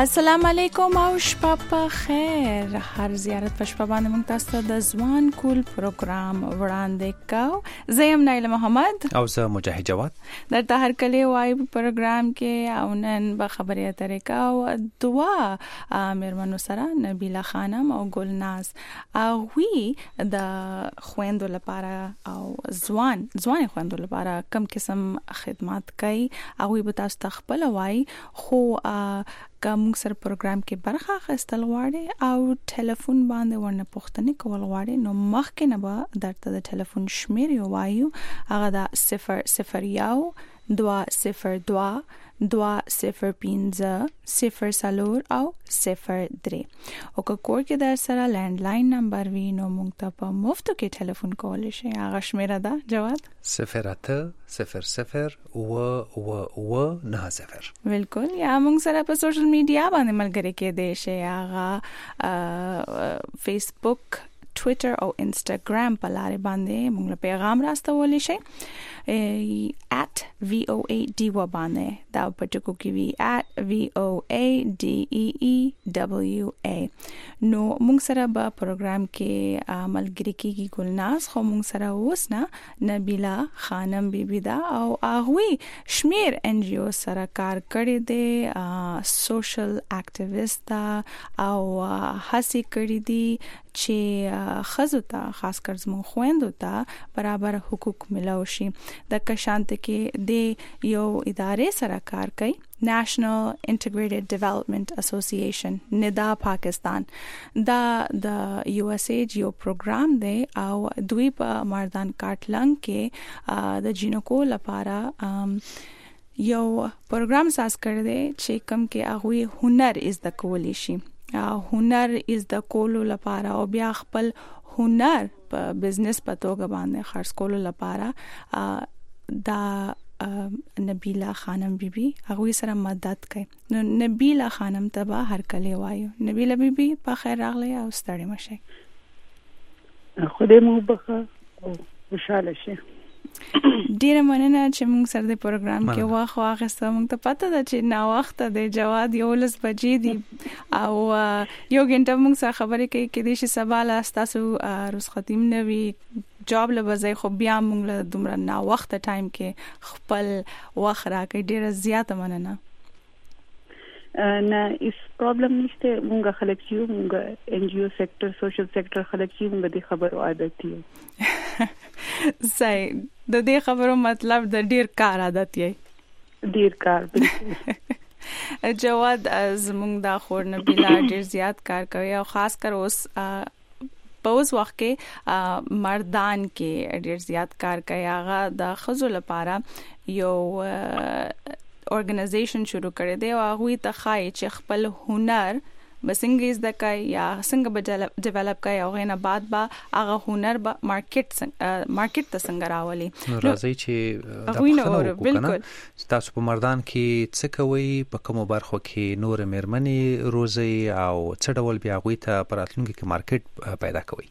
السلام علیکم او شپه په خیر. هر زیارت په شپه باندې موږ تاسو ته د ځوان کول پروګرام وړاندې کوو. زه یم نایله محمد او زه مجاهد جواد. درته هر کله وایي په پروګرام کې او نن به خبرې اترې کوو دوا مېرمنو سره، نبیله خانم او ګلناز. هغوی د خويندو لپاره او ځوان خويندو لپاره کم قسم خدمات کوي. هغوی به تاسو ته خپل وایي خو کوم سر پروګرام کې برخه اخیستل غواړي او ټلیفون باندې ورنه پوښتنه کول غواړي نو مخکې نه به درته د ټلیفون شمیر وایو. هغه د 001 202 205 0 او 03 او که کور کې در سره لینډلاین نمبر وي نو موږ ته په مفتو کې ټلیفون کولی شئ. هغه شمیره ده جواد 0800 90. بالکل. یا موږ سره په سوشل میډیا باندې ملګری کېدای شئ. هغه فیسبوک، ټویټر او انسټاګرام په لارې باندې موږ له پیغام راستولی شئ @VOA باندې دا په ټکو کې وی @VOADEEWA. نو موږ سره په پروګرام کې ملګری کېږي ګلناز، خو موږ سره اوس نه نبیله خانم بیبي دا او هغوی شمیر NGO سره کار کړی دی، سوشل اکټیویست او هڅې کړې دي چې خزو ته خاص کر زموږ خويندو ته برابر حقوق ملو شي. د کشانت کې د یو ادارې سره کار کوي، National Integrated Development Association NIDA پاکستان. دا د USAID یو پروګرام دی او دوی په مردان کاټلنګ کې د جینکو لپاره یو پروګرام ساز کړی دی چې کوم کې هغه هنر از د کولی شي، هنر از د کولو لپاره او بیا خپل هنر په بزنس په توګه باندې خرڅ کولو لپاره دا نبیله خانم بیبي هغه سره مدد کوي. نو نبیله خانم ته به هر کله وایو. نبیله بیبي په خیر راغلی او ستړي مشه. خدای مو بخښه او خوشاله شه. ډیره مننه چې موږ سره د پروګرام کې واخو اخیسته. موږ ته پته ده چې نا وخت د جواد 11 بجې دي او یو غنټه موږ سره خبرې کوي کې د شي سبا لا تاسو رخصتیم نه وي جاب له وځي، خو بیا موږ له دومره نا وخت ټایم کې خپل وخت راکې. ډیره زیاته مننه. نه اس پرابلم نشته. موږ خلک یو موږ NGO سېکټر، سوشل سېکټر خلک یو موږ د خبرو عادت یو. صحیح. د دې خبرو مطلب د ډیر کار عادت یې. ډیر کار بالکل. جواد زموږ دا خور نبیله ډیر زیات کار کوي او خاص کر اوس په اوس وخت کې مردان کې ډیر زیات کار کوي. هغه د خزو لپاره یو ارګنایزیشن شروع کړی دی او هغه ته خای چې خپل هنر بسنګ از د کای یا څنګه به ډیولپ کای او غینه بعد با هغه هنر به مارکیټ ته څنګه راولي. راځي چې دا خبره بالکل تاسو په مردان کې څه کوي، په کومو برخو کې نور مېرمنې روزي او څه ډول بیا غوي ته پراتلونکو کې مارکیټ پیدا کوي.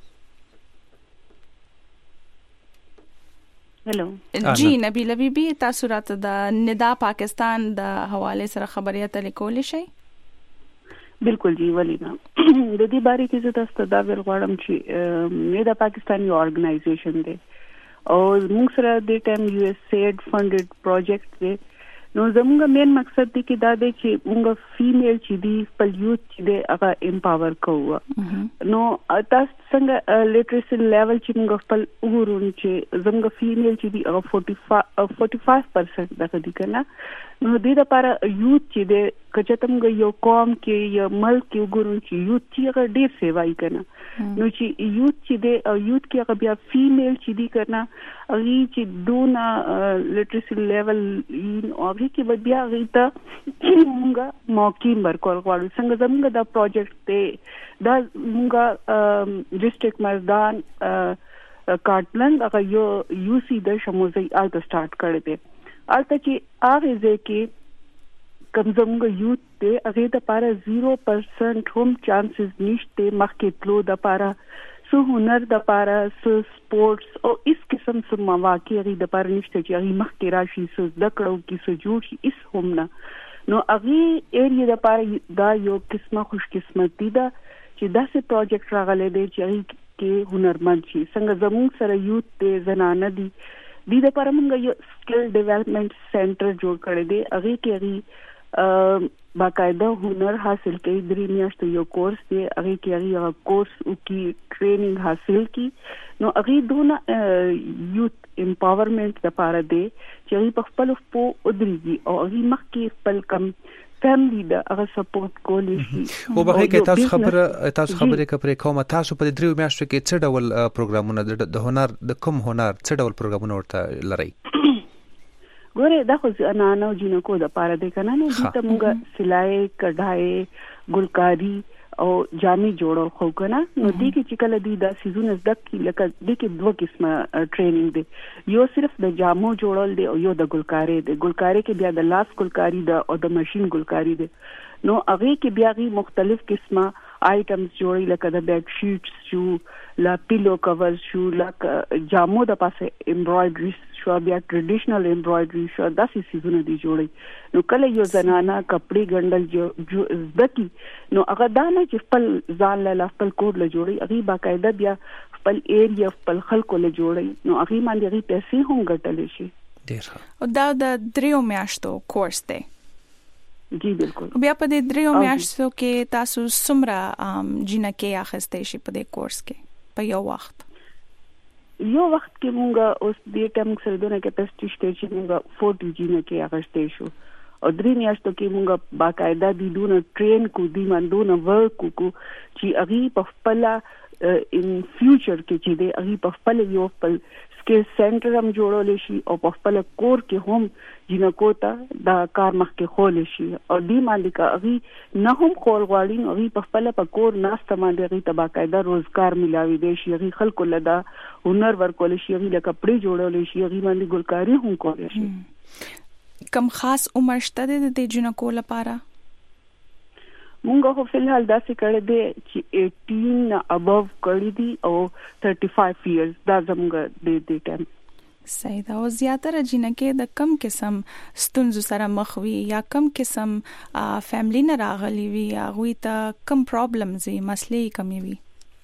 هلو جی نبیله بیبي، تاسو راته د ندا پاکستان د حواله سره خبرې اترې کولې شي؟ بالکل جی ولینا د دې باره کې زه تاسو ته دا ویل غواړم چې ندا پاکستان یو ارګنایزیشن دی او موږ سره د ټیم USAID فندډ پروجیکټ دی. نو زموږ مین مقصد دی کې دا دی چې موږ فیمیل چې دی خپل یوث چې دی هغه امپاور کوو. نو تاسو څنګه لیټریسي لیول چې موږ خپل وګورو چې زموږ فیمیل چې دی هغه 45% دغه دي کنه. نو دې لپاره یوث چې دی کچته موږ یو قوم کې یو ملک کې وګورو چې یوث چې هغه ډیر سیوای کنه. نو چې یوث چې دی او یوث کې هغه بیا فیمیل چې دی کنه هغه چې دونه لیټریسي لیول او هغه کې بیا هغه ته موږ موقع ورکول غواړو. څنګه زموږ دا پروجیکټ دی دا موږ ډیسټریکټ مردان کاټلنګ هغه یو UC د شموزي آلته سٹارټ کړی دی. آلته چې هغه ځکه کم زموږ یوث دی هغه د لپاره 0% هم چانسز نشته مخکې تلو د لپاره سو هنر د لپاره سو سپورتس او اس قسم سو مواقع د لپاره نشته چې هغه مخکې راشي سو د کړو کې سو جوړ شي اس هم نه. نو اغي ایریا د پاره دا یو قسمه خوش قسمتي ده چې داسې پروجیکټ راغلي دي چې کې هنرمند شي څنګه زموږ سره یوت ته زنانه دي د لپاره موږ یو سکل ډیولپمنٹ سنټر جوړ کړی دی اغه کې باقاعده هنر حاصل کوي 3 میاشتې یو کورس دی اغه کې هغه کورس او کې ټریننګ حاصل کی نو اغه دونه یوت امپاورمنٹ لپاره دی چې په خپل په ودرېږي او اغه مخکې خپل کم فیملی دا هغه سپورټ کولی شي او به کې تاسو خبره کوي کومه تاسو په 3 میاشتو کې څه ډول پروګرامونه د هنر د کوم هنر څه ډول پروګرامونه ورته لري ګوره دا خو زنانه او جنکو د پاره د کنه نه چې موږ سلای کډای ګلکاری او جامې جوړول خو کنه نو دې کې چې کله د سیزون زده کی لکه د کې دوه قسمه ټریننګ دی یو صرف د جامو جوړول دی او یو د ګلکاری دی ګلکاری کې بیا د لاس ګلکاری دی او د ماشين ګلکاری دی نو هغه کې بیا غي مختلف قسمه آیټمز جوړي لکه د بیډ شیټس شو لا پیلو کورز شو لکه جامو د پاسه امبرايډري شو بیا ټریډیشنل امبرايډري شو داسې سیزونه دي جوړي نو کله یو زنانه کپڑے ګندل جو زدکی نو هغه دانه چې خپل ځان له خپل کور له جوړي هغه باقاعده بیا خپل ایریا خپل خلکو له جوړي نو هغه باندې هغه پیسې هم ګټل شي ډیر او دا د 3 میاشتو کورس دی جی بالکل بیا په دې 3 میاشتو کې تاسو څومره جنکه اخستې شي په دې کورس کې په یو وخت کې مونږه اوس دې ټیم سره دونه کیپاسټی شته چې مونږه 40 جنکه اخستې شو او 3 میاشتو کې مونږه باقاعده دي دونه ټرین کو دي مندونه ورک کو چې اغي په خپل ان فیوچر کې چې دې اغي په خپل یو خپل سکل سنټر هم جوړول شي او په خپل کور کې هم جنکو ته دا کار مخکې خول شي او دې باندې کا اغي نه هم خول غواړي او په خپل په کور ناشته باندې اغي ته باقاعده روزګار ملاوي دي شي اغي خلکو لدا هنر ورکول شي اغي لکه کپڑے جوړول شي اغي باندې ګلکاری هم کول شي کم خاص عمر شته د جنکو لپاره مونږه خو فلحال داسې کړی دی چې 18 ابو کړی دي او 35 ایئرز دا زموږ د ټایم صحیح دا او زیاتره جنکه د کم قسم ستونزو سره مخ وي یا کم قسم فیملی نه راغلي وي یا غوي ته کم پرابلمز وي مسلې کمی وي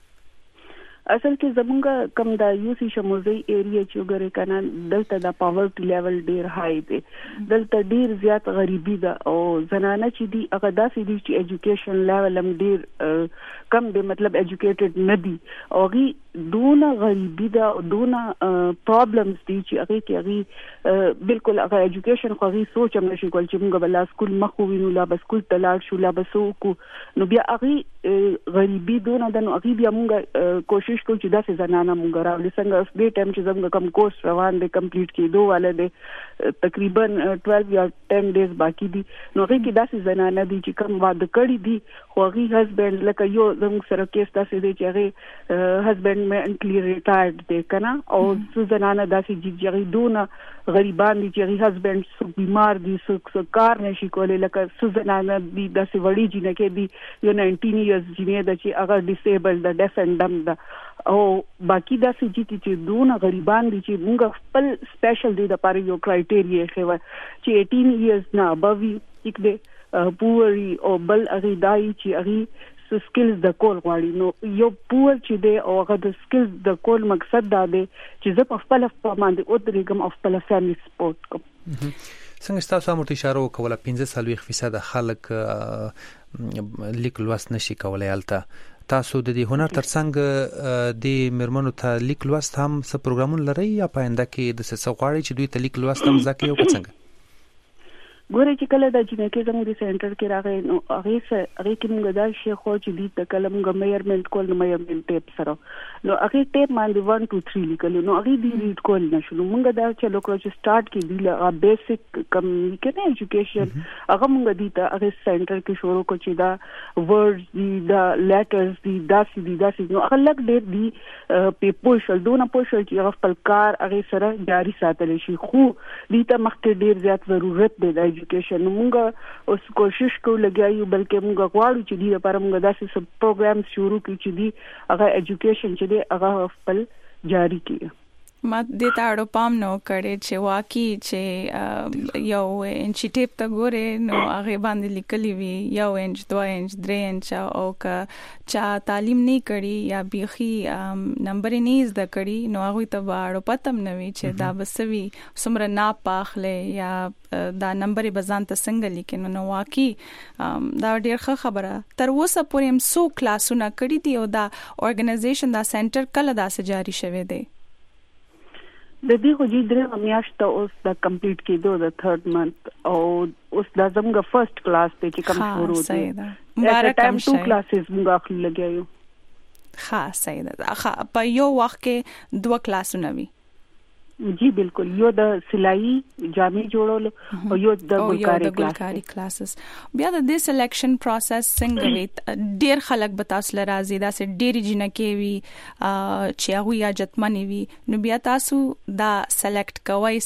اصل کې زمونږ کم دا یو سی شموزي ایریا چې وګورئ کنه دلته د پاورټی لیول ډیر هاي دی دلته ډیر زیات غریبي ده او زنانه چې دی هغه داسې دي چې ایجوکیشن لیول هم ډیر کم دی مطلب ایجوکیټډ نه دي او غي دونه غریبي ده او دونه پرابلمز دي چې هغه کې هغه بالکل هغه ایجوکیشن خو هغه سوچ هم نشي کول چې موږ بل سکول مخ وینو لا بس سکول تلاړ شو لا بس کو نو بیا هغه غریبي دونه د نو هغه بیا موږ کوشش کوو چې داسې زنانه موږ راولې څنګه دې ټایم چې زموږ کم کورس روان دي کمپلیټ کېدو والے دي تقریبا 12 یا 10 ډیز باقی دي نو هغه کې داسې زنانه دي چې کم واده کړی دي خو هغه هسبند لکه یو زموږ سره کیس داسې دی چې هغه هسبند مینټلی ریټایرډ دی کنه او څو زنانه داسې چې هغه دونه غریبان دي چې هغه هسبند سو بیمار دي سو کار نشي کولای لکه څو زنانه دي داسې وړي جنکه دي یو 19 ایئرز جنې د چې هغه ډیسیبل د ډیف اینڈ ډم ده او باقی داسې چې دونه غریبان دي چې موږ خپل سپیشل دی د پاره یو کرایټیریا خو چې 18 ایئرز نه ابوي یک دی پوري او بل هغه دای چې هغه سکلز د کول غواړي نو یو پور چې دی او هغه د سکلز د کول مقصد دا دی چې زه په خپل باندې او درېګم او خپل فیملی سپورټ کوم څنګه تاسو هم اشاره وکوله 15% خلک لیک لوست نشي کولای الته تاسو د دې هنر ترڅنګ د مرمنو ته لیک لوست هم څه پروګرامونه لري یا پاینده کې د څه غواړي چې دوی ته لیک لوست هم زکه یو څنګه ګوره چې کله د جنکه زموږ د سنټر کې راغی نو هغه کې موږ دا شی خو چې دې ته کله موږ میجرمنټ کول نو میجرمنټ ټیپ سره نو هغه ټیپ باندې 1 2 3 لیکل نو هغه دې ریډ کول نشو نو موږ دا چې لوکو چې سٹارټ کې دی لا بیسیک کمیونیکیشن ایجوکیشن هغه موږ دې ته هغه سنټر کې شروع کو چې دا ورډز دي دا لیټرز دي داسې نو هغه لګ ډېر دي په پوښل دونه پوښل چې هغه خپل کار هغه سره جاری ساتل شي خو دې ته مخکې ډېر زیات ضرورت دی ایجوکیشن موږ اوس کوشش کوو لګیایو بلکې موږ غواړو چې دې لپاره موږ داسې سب پروګرام شروع کړو چې دې هغه ایجوکیشن چې دې هغه خپل جاری کړي ما د تاړو پام نو کړي چې واقعي چې یو انچ ټیپ ته ګوره نو هغه باندې لیکلي وي 1 انچ 2 انچ 3 انچ او چا تعلیم نه کړي یا بيخي نمبر نه زده کړي نو هغه ته واړو پتم نه وي چې دا بسوي سمره نه پاخله یا دا نمبر بزان ته څنګه لیکن نو واقعي دا ډیر ښه خبره تر اوسه پورې هم سو کلاسونه کړي دي او دا اورګنایزیشن دا سنټر کله دا سجاري شوه دی د دې خو جې میاشت اوس دا کمپلیټ کېدو د 3rd منث او اوس دا زموږ فرست کلاس ته چې کوم شروع دي مبارک ټایم 2 کلاسز موږ اخلي لګیو ها صحیح ده په یو وخت کې 2 کلاسونه وي جی بالکل یو د سلای جامې جوړول او یو د ګلکاري کلاسز بیا د دې سلیکشن پروسس څنګه وي ډیر خلک به تاسو لرازي دا سه ډیر جنکه وي چې هغه یا جتمنی وي نو بیا تاسو دا سلیکټ کوی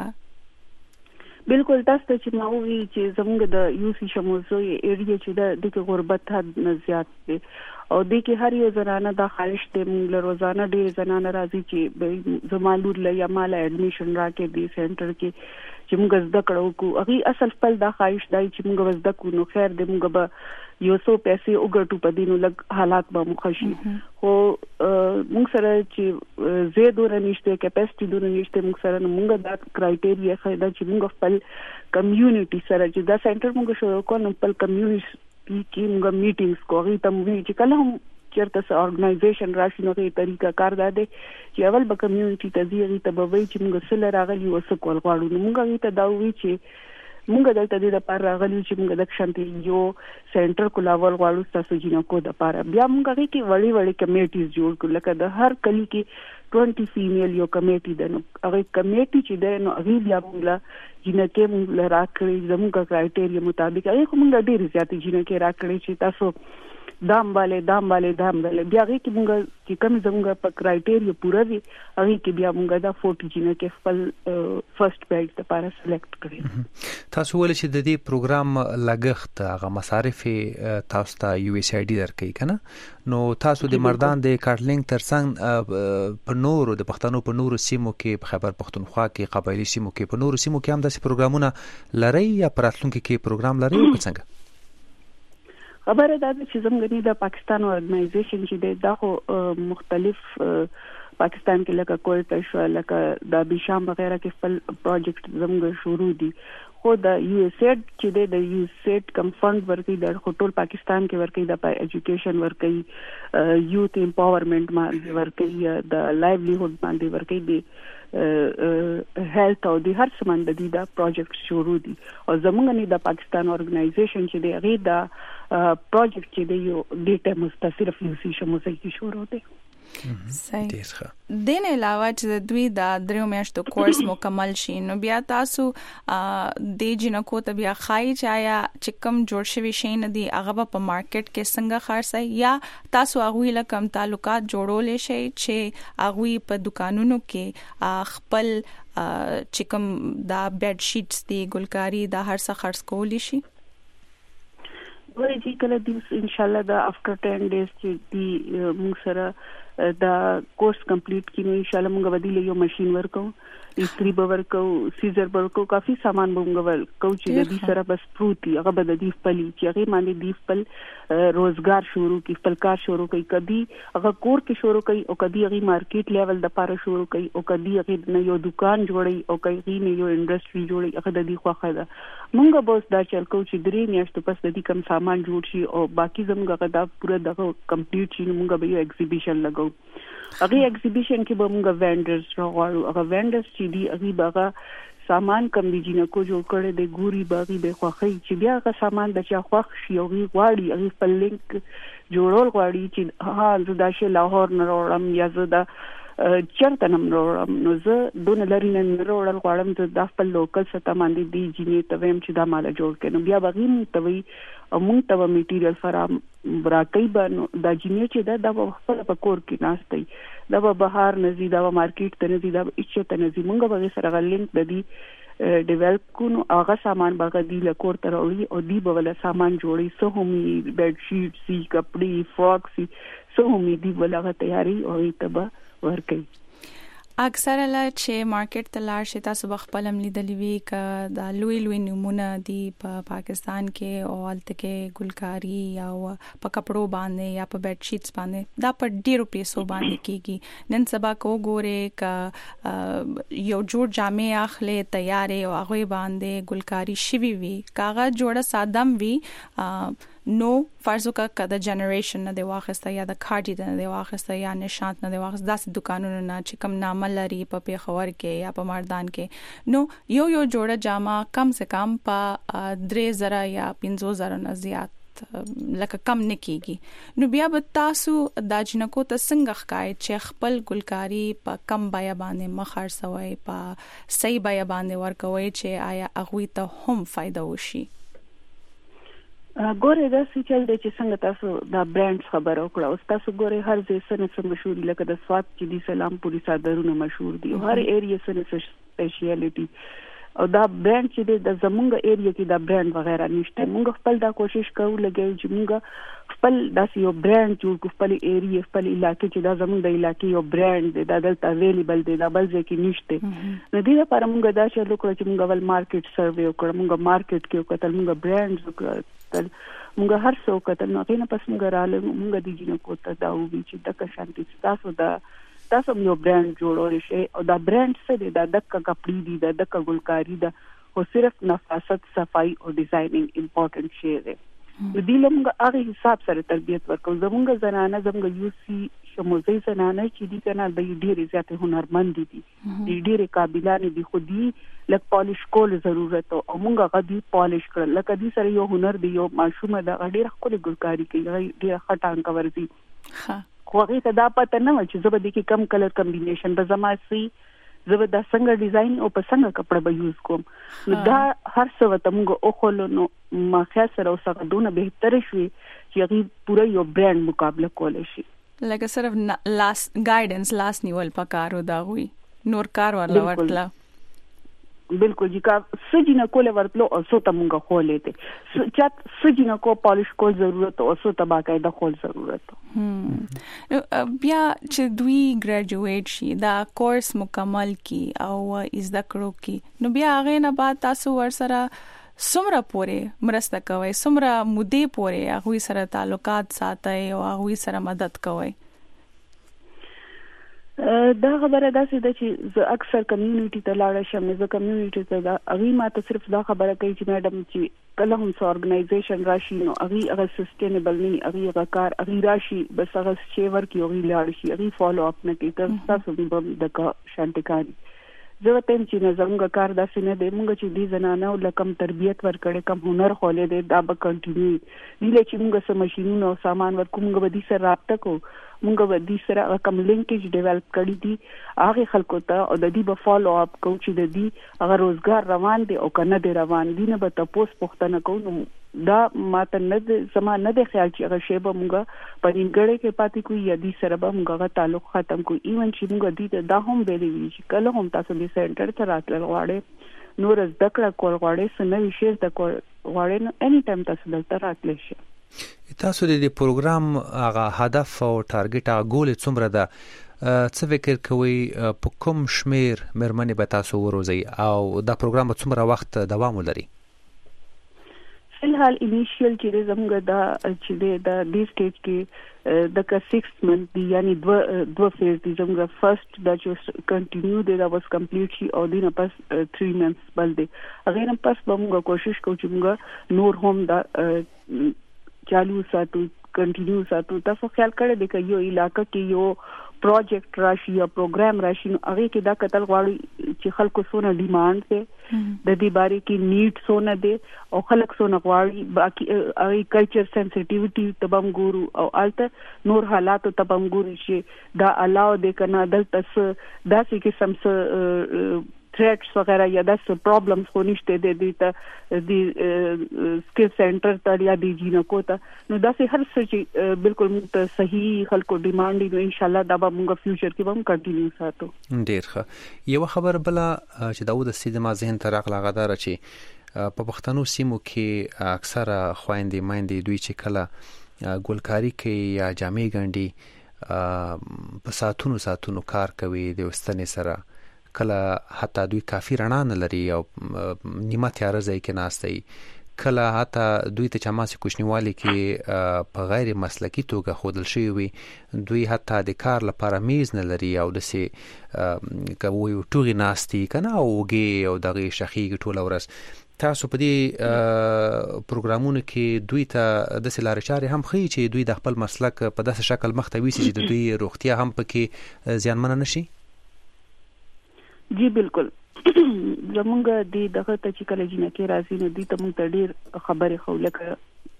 څنګه بالکل تاسو چې ما وی چې زموږ د یو سی شموزو ایریا چې د غربت حد نه زیات دي او د کې هر یو زنانه د خارج ته موږ روزانه ډېر زنانه راځي چې زمالور له یا مال اډمیشن راکې دی سنټر کې چې موږ زده کړو کو هغه اصل خپل د خارج دای چې موږ زده کو نو خیر دې موږ به یو څو پیسې وګټو په دینو لګ حالات به مخشي خو موږ سره چې زیاتونه نشته کیپاسټي دونه نشته موږ سره موږ دا کرایټیریا خایدا چې موږ خپل کمیونټي سره چې دا سنټر موږ شروع کوو خپل کمیونټي کې موږ میټینګز کوو تم وی چې کله هم چیرته څه اورګنایزیشن راشي نو غي طریقہ کار ده چې اول به کمیونټي ته دیږي ته به وی چې موږ سره راغلي وسه کول غواړو نو موږ غي ته دا وی چې موږ دلته د لپاره راغلي چې موږ د شانتي یو سنټر کولاول غواړو تاسو جنکو د لپاره بیا موږ غي کې وړي وړي کمیټیز جوړ کړل لکه د هر کلی کې 20 فیمیل یو کمیټي ده نو هغه کمیټي چې ده نو هغه بیا موږ جنکه موږ راکړي زموږ کرایټیریا مطابق هغه موږ ډیر زیات جنکه راکړي چې تاسو دام والے بیا غي کې موږ چې کوم زموږ په کرایټیریا پوره وي هغه کې بیا موږ دا 40 جنکه خپل فرست بیچ لپاره سلیکټ کړی تاسو ول چې د دې پروګرام لګښت هغه مصارف تاسو ته یو اس ای ډی درکې کنه نو تاسو د مردان د کارلینګ ترڅنګ په نورو د پښتنو په نورو سیمو کې په خیبر پښتونخوا کې قبایلی سیمو کې په نورو سیمو کې هم داسې پروګرامونه لري یا پراتلونکو کې پروګرام لري او څنګه خبره ده چې زموږ د پاکستان اورګنایزیشن چې دا خو مختلف پاکستان کې لکه کویت شو لکه د بشام وغیرہ کې خپل پروجیکټ زموږ شروع دي خو د یو اس ایډ چې د یو اس ایډ کم فند ورکړي د ټول پاکستان کې ورکړي د ایجوکیشن ورکړي یوث امپاورمنٹ باندې ورکړي د لایولیهود باندې ورکړي د هیلث او د هر څه باندې دا پروجیکټ شروع دي او زموږ نه د پاکستان اورګنایزیشن چې د غي دا پروجیکټ چې د یو ډیټا مستثیر فیوسی شموزه کې شروع دي صحیح دین علاوه چې دوی د دریو میاشتو کورس مکمل شي نو بیا تاسو د جنکو ته بیا خای چایا چې کم جوړ شوی شي نه دی هغه په مارکیټ کې څنګه خرڅای یا تاسو هغه لکم تعلقات جوړول شي چې هغه په دکانونو کې خپل چې کم دا بیډ شیټس دی ګلکاری دا هر څه خرڅ کولی شي ورې چې کله د ان شاء الله د افټر 10 ډیز چې دی موږ سره دا کورس کمپلیټ کینو ان شاء الله موږ ودی یو ماشين ورکو استری ورکو سیزر ورکو کافي سامان موږ ورکو چې د دې سره بس پروتي هغه بد دی پلی چې هغه باندې دی خپل روزګار شروع کی خپل کار شروع کوي کدي هغه کور کې شروع کوي او کدي هغه مارکیټ لیول د پاره شروع کوي او کدي هغه نه یو دکان جوړي او کدي نه یو انډستری جوړي هغه د دې خوخه ده موږ به دا چل کو چې درې میاشتې پس د دې کم سامان جوړ شي او باقي زموږ دا پوره دغه کمپلیټ شي موږ به یو ایگزیبیشن لګو هغه ایگزیبیشن کې به موږ وینډرز راغواړو هغه وینډرز چې دی هغه به سامان کم دي جنکو جوړ کړي د ګوري باغی به خوخي چې بیا هغه سامان د چا خوښ شي او غواړي هغه په لینک جوړول غواړي چې ها زدا شي لاهور نه وروړم یا زدا چرته نم وروړم نو زه دون لري نه وروړل غواړم د خپل لوکل ستا باندې دی جنې ته ويم چې دا مال جوړ کړي نو بیا بغیم ته وي او موږ ته میټیریل فرام براکې باندې دا جنې چې دا خپل په کور کې ناشتي دا به بهار نزي دا مارکیټ ته نزي دا اچته ته نزي موږ به سره لینک د دې ډیولپ کوو هغه سامان به دی له کور ته راوړي او دی به ول سامان جوړي سو هم بیډ شیټ سي کپڑے فراک سي سو هم دی ول هغه تیاری او ایتبه ورکي اکثره لا چې مارکیټ ته لاړ شي تاسو بخپل عملی دلوي ک د لوی نمونه دی په پاکستان کې او الته کې ګلکاری یا په کپړو باندې یا په بیډ شیټس باندې دا په ډیرو پیسو باندې کیږي نن سبا کو ګوره ک یو جوړ جامې اخلي تیارې او هغه باندې ګلکاری شوی وي کاغذ جوړه سادم وي نو فرض وکړه د جنریشن نه دی واخسته یا د کارډي نه دی واخسته یا نشانت نه دی واخسته داسې دکانونو نه چې کم نامه لري په پیښور کې یا په مردان کې نو یو جوړه جامه کم سے کم په 3000 یا 5000 نه زیات لکه کم نه کیږي نو بیا به تاسو د جنکو ته څنګه ښکای چې خپل ګلکاری په کم بیا باندې مخارسوي په صحیح بیا باندې ورکوي چې آیا هغه ته هم فائدہ وشي ګوره دا چې د چې څنګه تاسو دا برانډ خبر او کړه او تاسو ګوره هر ځای سره مشهور لکه د سواد چې د سلام پوری صادرونه مشهور دي هر ایریا سره سپیشلیټي او دا برانډ چې د زمونږ ایریا کې دا برانډ وغیرہ نشته موږ خپل دا کوشش کوو لګي چې موږ خپل داسې یو برانډ جوړ کړو خپل ایریا خپل علاقې چې دا زمونږ د علاقې یو برانډ دی دا دلته اویلیبل دی دا بل ځای کې نشته نو دې لپاره موږ دا چې لوکړو چې موږ ول مارکیټ سروې وکړو موږ مارکیټ کې وکړل موږ برانډ وکړل موږ هر څه وکړل نو غینه پس موږ رااله موږ د جنکو ته دا وی چې د کشانتي تاسو یو برانډ جوړول شي او دا برانډ څه دی دا د کپړې دی دا د ګلکاری دا او صرف نفاست صفائی او ډیزاینینګ امپورټنٹ شی دی د دې لمغه هغه حساب سره تربیت ورکو زمونږ زنانه زمونږ یوسی شموزي زنانه چې دي کنه د ډېرې زیاتې هنرمند دي ډېرې قابلانه دي خو دي لکه پالیش کول ضرورت او موږ غدي پالیش کړل لکه دې سره یو هنر دی یو ماشومه د ډېر خپل ګلکاری کوي ډېر خټان کورځي ها خو هغه ته دا پته نه و چې زبر دي کې کم کلر کمبینیشن به زما سي زبر د څنګه ډیزاین او په څنګه کپڑا به یوز کوم نو دا هر څه وته موږ او خلونو ما خاصه او څنګه دونه بهتر شي چې هغه پوره یو برانډ مقابله کولای شي لکه صرف لاس ګایډنس لاس نیول پکارو دا وي نور کار ورلا ورتلا بالکل جی کا سجینا کوله ورتلو او سو ته مونږه خولې ته چات سجینا کو پالیش کول ضرورت او سو ته باقاعده خول ضرورت بیا چې دوی ګریجویټ شي دا کورس مکمل کی او زده کړو کی نو بیا هغه نه بعد تاسو ورسره سمره پورې مرسته کوي سمره مودې پورې هغه سره تعلقات ساتي او هغه سره مدد کوي دا خبره داسې ده چې زه اکثر کمیونټي ته لاړ شم زه کمیونټي ته دا اغي ماته صرف دا خبره کوي چې میډم چې کله هم څو ارګنایزیشن راشي نو اغي سسټینبل نه اغي کار اغي راشي بس هغه شیور کی اغي لاړ شي اغي فالو اپ نه کوي تاسو به د کا شانتکاري زه ته چې زموږ کار داسې نه دی موږ چې دې زنانه لکم تربیت ورکړې کم هنر خولې دی دا به کنټینیو نیله چې موږ سم ماشينونو او سامان ورکو موږ به دې سره رابطه کوو موږ به دې سره کوم لینکیج ډیولپ کړی دي هغه خلکو ته او د دې به فالو اپ کوو چې د دې هغه روزګار روان دي او کنه دي روان دي نه به تاسو پوښتنه کوو دا ماته نه زما نه د خیال چې هغه شی به موږ په نیمګړې کې پاتې کوي یا دې سره به موږ تعلق ختم کوو ایون چې موږ دې دا هم ویلې چې کله هم تاسو دې سنټر ته راتلل غواړئ نور زده کړه کول غواړئ سنوي شی زده کول غواړئ نو اني ټایم تاسو دلته راتلی شئ تاسو د دې پروګرام هغه هدف او ټارګټ هغه ګول څومره ده څه فکر کوي په کوم شمیر مرمنې به تاسو وروزي او دا پروګرام څومره وخت دوام ولري فلحال انیشیل چې زموږ دا چې د دې سټیج کې د کا 6 منث دی یعنی دو فیز دي زموږ فرست دا چې کنټینیو دی دا واز کمپلیټ شي او دینه پس 3 منث بل دی هغه نه پس به موږ کوشش کوو چې موږ نور هم دا چالو ساتو کنټینیو ساتو تاسو خیال کړئ د یو علاقې کې یو پروجیکټ راشي یا پروګرام راشي نو هغه کې دا کتل غواړي چې خلکو سونه ډیماند ده د دې باره کې نیډ سونه ده او خلک سونه غواړي باقي هغه کلچر سنسټیویټي تبم ګورو او الته نور حالات تبم ګورو چې دا الاو د کنه دلته داسې قسم څه threats वगैरह या दस प्रॉब्लम्स को निश्ते दे दी ता दी स्किल सेंटर ता या दी जीना को ता नो दस हर सच बिल्कुल मुक्त सही खल को डिमांड नो इंशाल्लाह दबा मुंगा फ्यूचर की बम कंटिन्यू ساتو ډیر ښه یو خبر بل چې داود سیدما ذهن ترق لغدار چې په پښتنو سیمو کې اکثره خويندې مایندې دوی چې کله ګلکاری کوي یا جامې ګنډي په ساتونو کار کوي د وستنې سره، کله حتی دوی کافي رڼا نه لري او نیمه تیاره ځای کې ناست دي، کله حتی دوی ته چماسي کوچنیوالي کې په غیر مسلکی توګه ښودل شوي وي، دوی حتی د کار لپاره میز نه لري او داسې کوي ټوغې ناست دي که نه، او اوږې او دغې شخیږي ټوله ورځ. تاسو په دې پروګرامونو کې دوی ته داسې لارې چارې هم ښیي چې دوی د خپل مسلک په داسې شکل مخ ته ویسي چې د دوی روغتیا هم پکې زیانمنه نشي؟ جی بالکل. زمونږ دغه ته چې کله جنکې راځي نو دوی ته مونږ ته ډېر خبرې خو لکه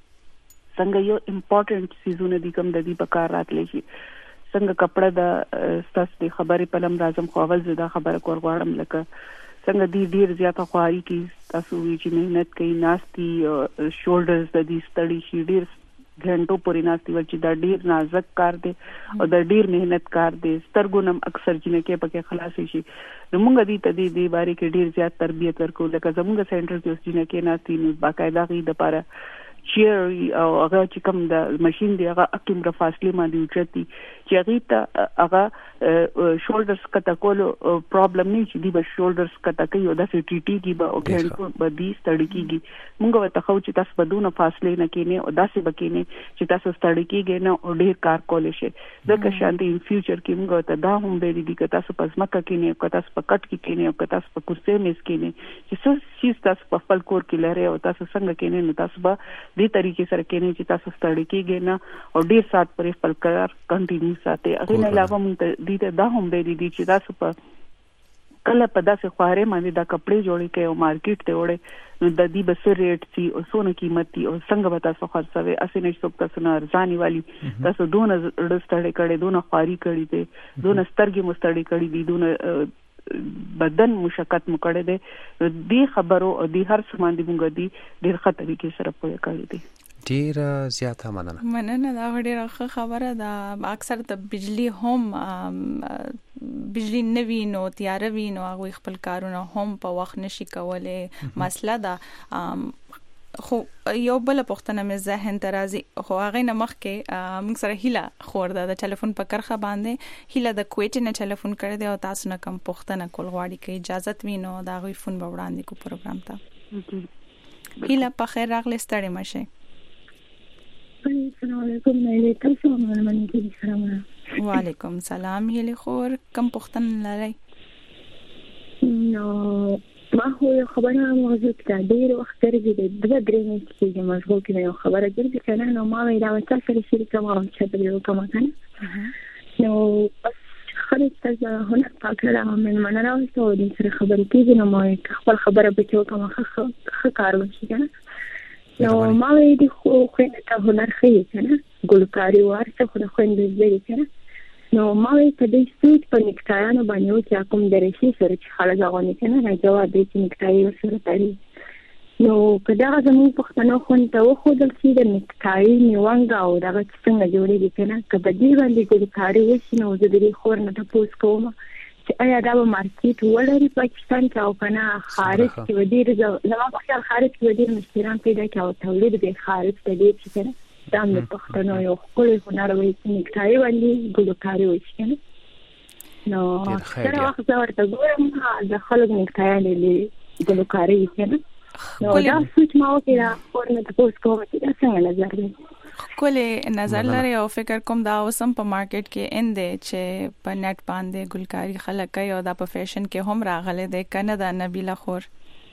څنګه یو امپورټنټ سیزونه دي کوم د دې په کار راتلی شي، څنګه کپړه د ستاسو د خبرې په لم راځم خو اول زه دا خبره کول غواړم لکه څنګه دي ډېر زیاته خواري کې تاسو وی چې مهنت کوي، ناستي شولډرز د دې ستړي شي، ډېر घंटों پورې ناستي ول چې دا ډېر نازک کار دی او دا ډېر مهنت کار دی، سترګو نم اکثر جنکې پکې خلاص شي. نو موږ دې باره کې ډېر زیات تربیت ورکو، لکه زموږ سنټر کې اوس جنکې ناستي نو باقاعده غي د لپاره چیر او هغه چې کوم د ماشين دی هغه اکیمره فاصله باندې اوچتي چې هغه ته هغه شولډرز کته کولو پرابلم نه چې دی به شولډرز کته کوي او د سټیټي کې به او ګهنټو به دي ستړي کیږي. موږ ته خو چې تاسو بدونه فاصله نه کینې او داسې بکینې چې تاسو ستړي کیږئ نه او ډیر کار کولای شي. ځکه شانتي ان فیوچر کې موږ ته دا هم به دي چې تاسو پس مکه کینې او تاسو په کټ کې کینې او تاسو په کرسي میز کینې چې څه شي تاسو په خپل کور کې لري او تاسو څنګه کینې نو تاسو به دې طریقې سره کینې چې تاسو ستړي کیږئ نه او ډیر سات پرې خپل کار کنټینیو ساتي. هغه نه علاوه موږ دې دا هم به دي چې تاسو په کله په داسې خواره باندې دا کپڑے جوړي کوي او مارکیټ ته وړي نو د دې بس ریټ سي او سونه قیمت دي او څنګه به تاسو خرڅوي اسنه چې تاسو نه ارزاني والی تاسو دونه ډستړې کړي دونه خواري کړي دي دونه سترګې مستړې کړي دي دونه بدن مشقت مکړه دي دې خبرو او دې هر څه باندې موږ دي ډېر خطرې کې سره پوهه کړی دي. ډیر زیاته مننه دا ډیره خبره ده. اکثر د بجلی هم بجلی نوی نو تیار وی نو هغه خپل کارونه هم په وخت نشي کولای مسله ده. خو یو بل پښتنه مې ذهن ترازی خو هغه نه مخ کې موږ سره هیله خورده د ټلیفون په کرخه باندې هیله د کویټ نه ټلیفون کړی دی او تاسو نه کوم پښتنه کول غواړي کې اجازه وینو دا غوي فون به وړاندې کو پروګرام ته. هیله په خیر راغلی ستړي مشه. السلام علیکم علیکم السلام. وعلیکم السلام. یلی خور کم پختن لری نو ما هو خبره موضوع ته ډیر وخت درځي د درې میاشتې کې مشغول کړم خبره درځي کنه نو ما وی دا وڅ سره شریک ما چې یو کوم کنه نو بس خلک تاسو هونه پاکره من مننه او دې سره خبرې کیږي نو ما خپل خبره به چې کوم ښه کار وشي کنه نو ما وی دي خو ته هنر خې کنه ګلکاري ورته خو خو دې کنه نو ما وی په دې سوت په نکتایانو باندې او چې کوم درشي سره چې خلک غوښنه کنه نه جواب دې چې نکتای سره تاري نو کدا زمو پښتنو خو ته خو دل چې د نکتای نیوانګ او دا څنګه جوړې دي کنه کله دې باندې ګلکاري وشي نو د دې خور نه تاسو کوم چې آیا دا مارکیټ ولري پاکستان کې او کنه خارج کې ودی زما په خیال خارج کې ودی مشتریان پیدا کوي او تولید به خارج ته دی چې کنه دا د پښتنو یو خپل هنر وایي چې نکتای باندې ګلکاري وشي کنه نو سره وخت ورته ګورم د خلک نکتای لري ګلکاري کنه نو دا سوچ ما وکړه ورنه تاسو کوم چې څنګه نظر دی کله نظر لري او فکر کوم دا اوسم په مارکیټ کې اندې چې په نت باندې ګلکاري خلک کوي او دا په فیشن کې هم راغله ده کنه دا نبیله خور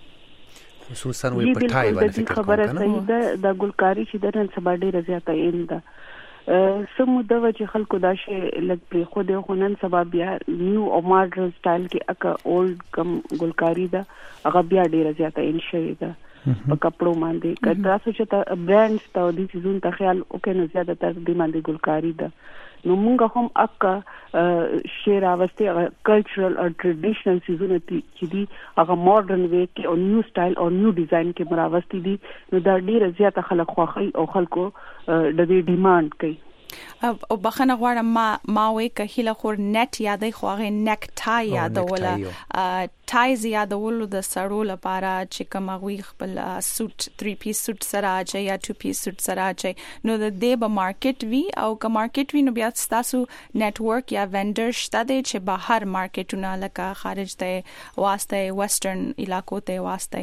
خصوصا وي په ټای باندې فکر کوم کنه دا ګلکاري چې د نن سبا ډیره زیاته انده سمو د وجه خلکو دا شی لګ پرې خو د خنن سبا بیا نیو او ماډرن سټایل کې اکا اولډ کم ګلکاري دا هغه بیا ډیره زیاته ان شي دا په کپړو باندې کله تاسو چې برانډز ته د سيزون ته خیال وکړئ نو زیاته تر دې باندې ګلکاري ده نو موږ هم اکا شعر اوسته کلچرل او ټریډیشنل سيزون چې دي هغه ماډرن وی کې او نیو سټایل او نیو ډیزاین کې مراوستي دي نو دا ډیره زیاته خلک خوښي او خلکو د دې ډیماند کوي او بخنه غواړم ما وې کهله خور نت یادې خو هغه نیک ټای یادوله ټایز یادولو د سړو لپاره چې کوم غوي خپل سوټ 3 پیس سوټ سره اچي یا 2 پیس سوټ سره اچي نو د دې به مارکیټ وی او که مارکیټ وی نو بیا تاسو نتورک یا وینډر شته چې بهر مارکیټونه لکه خارج ته واسطه ویسټرن علاقو ته واسطه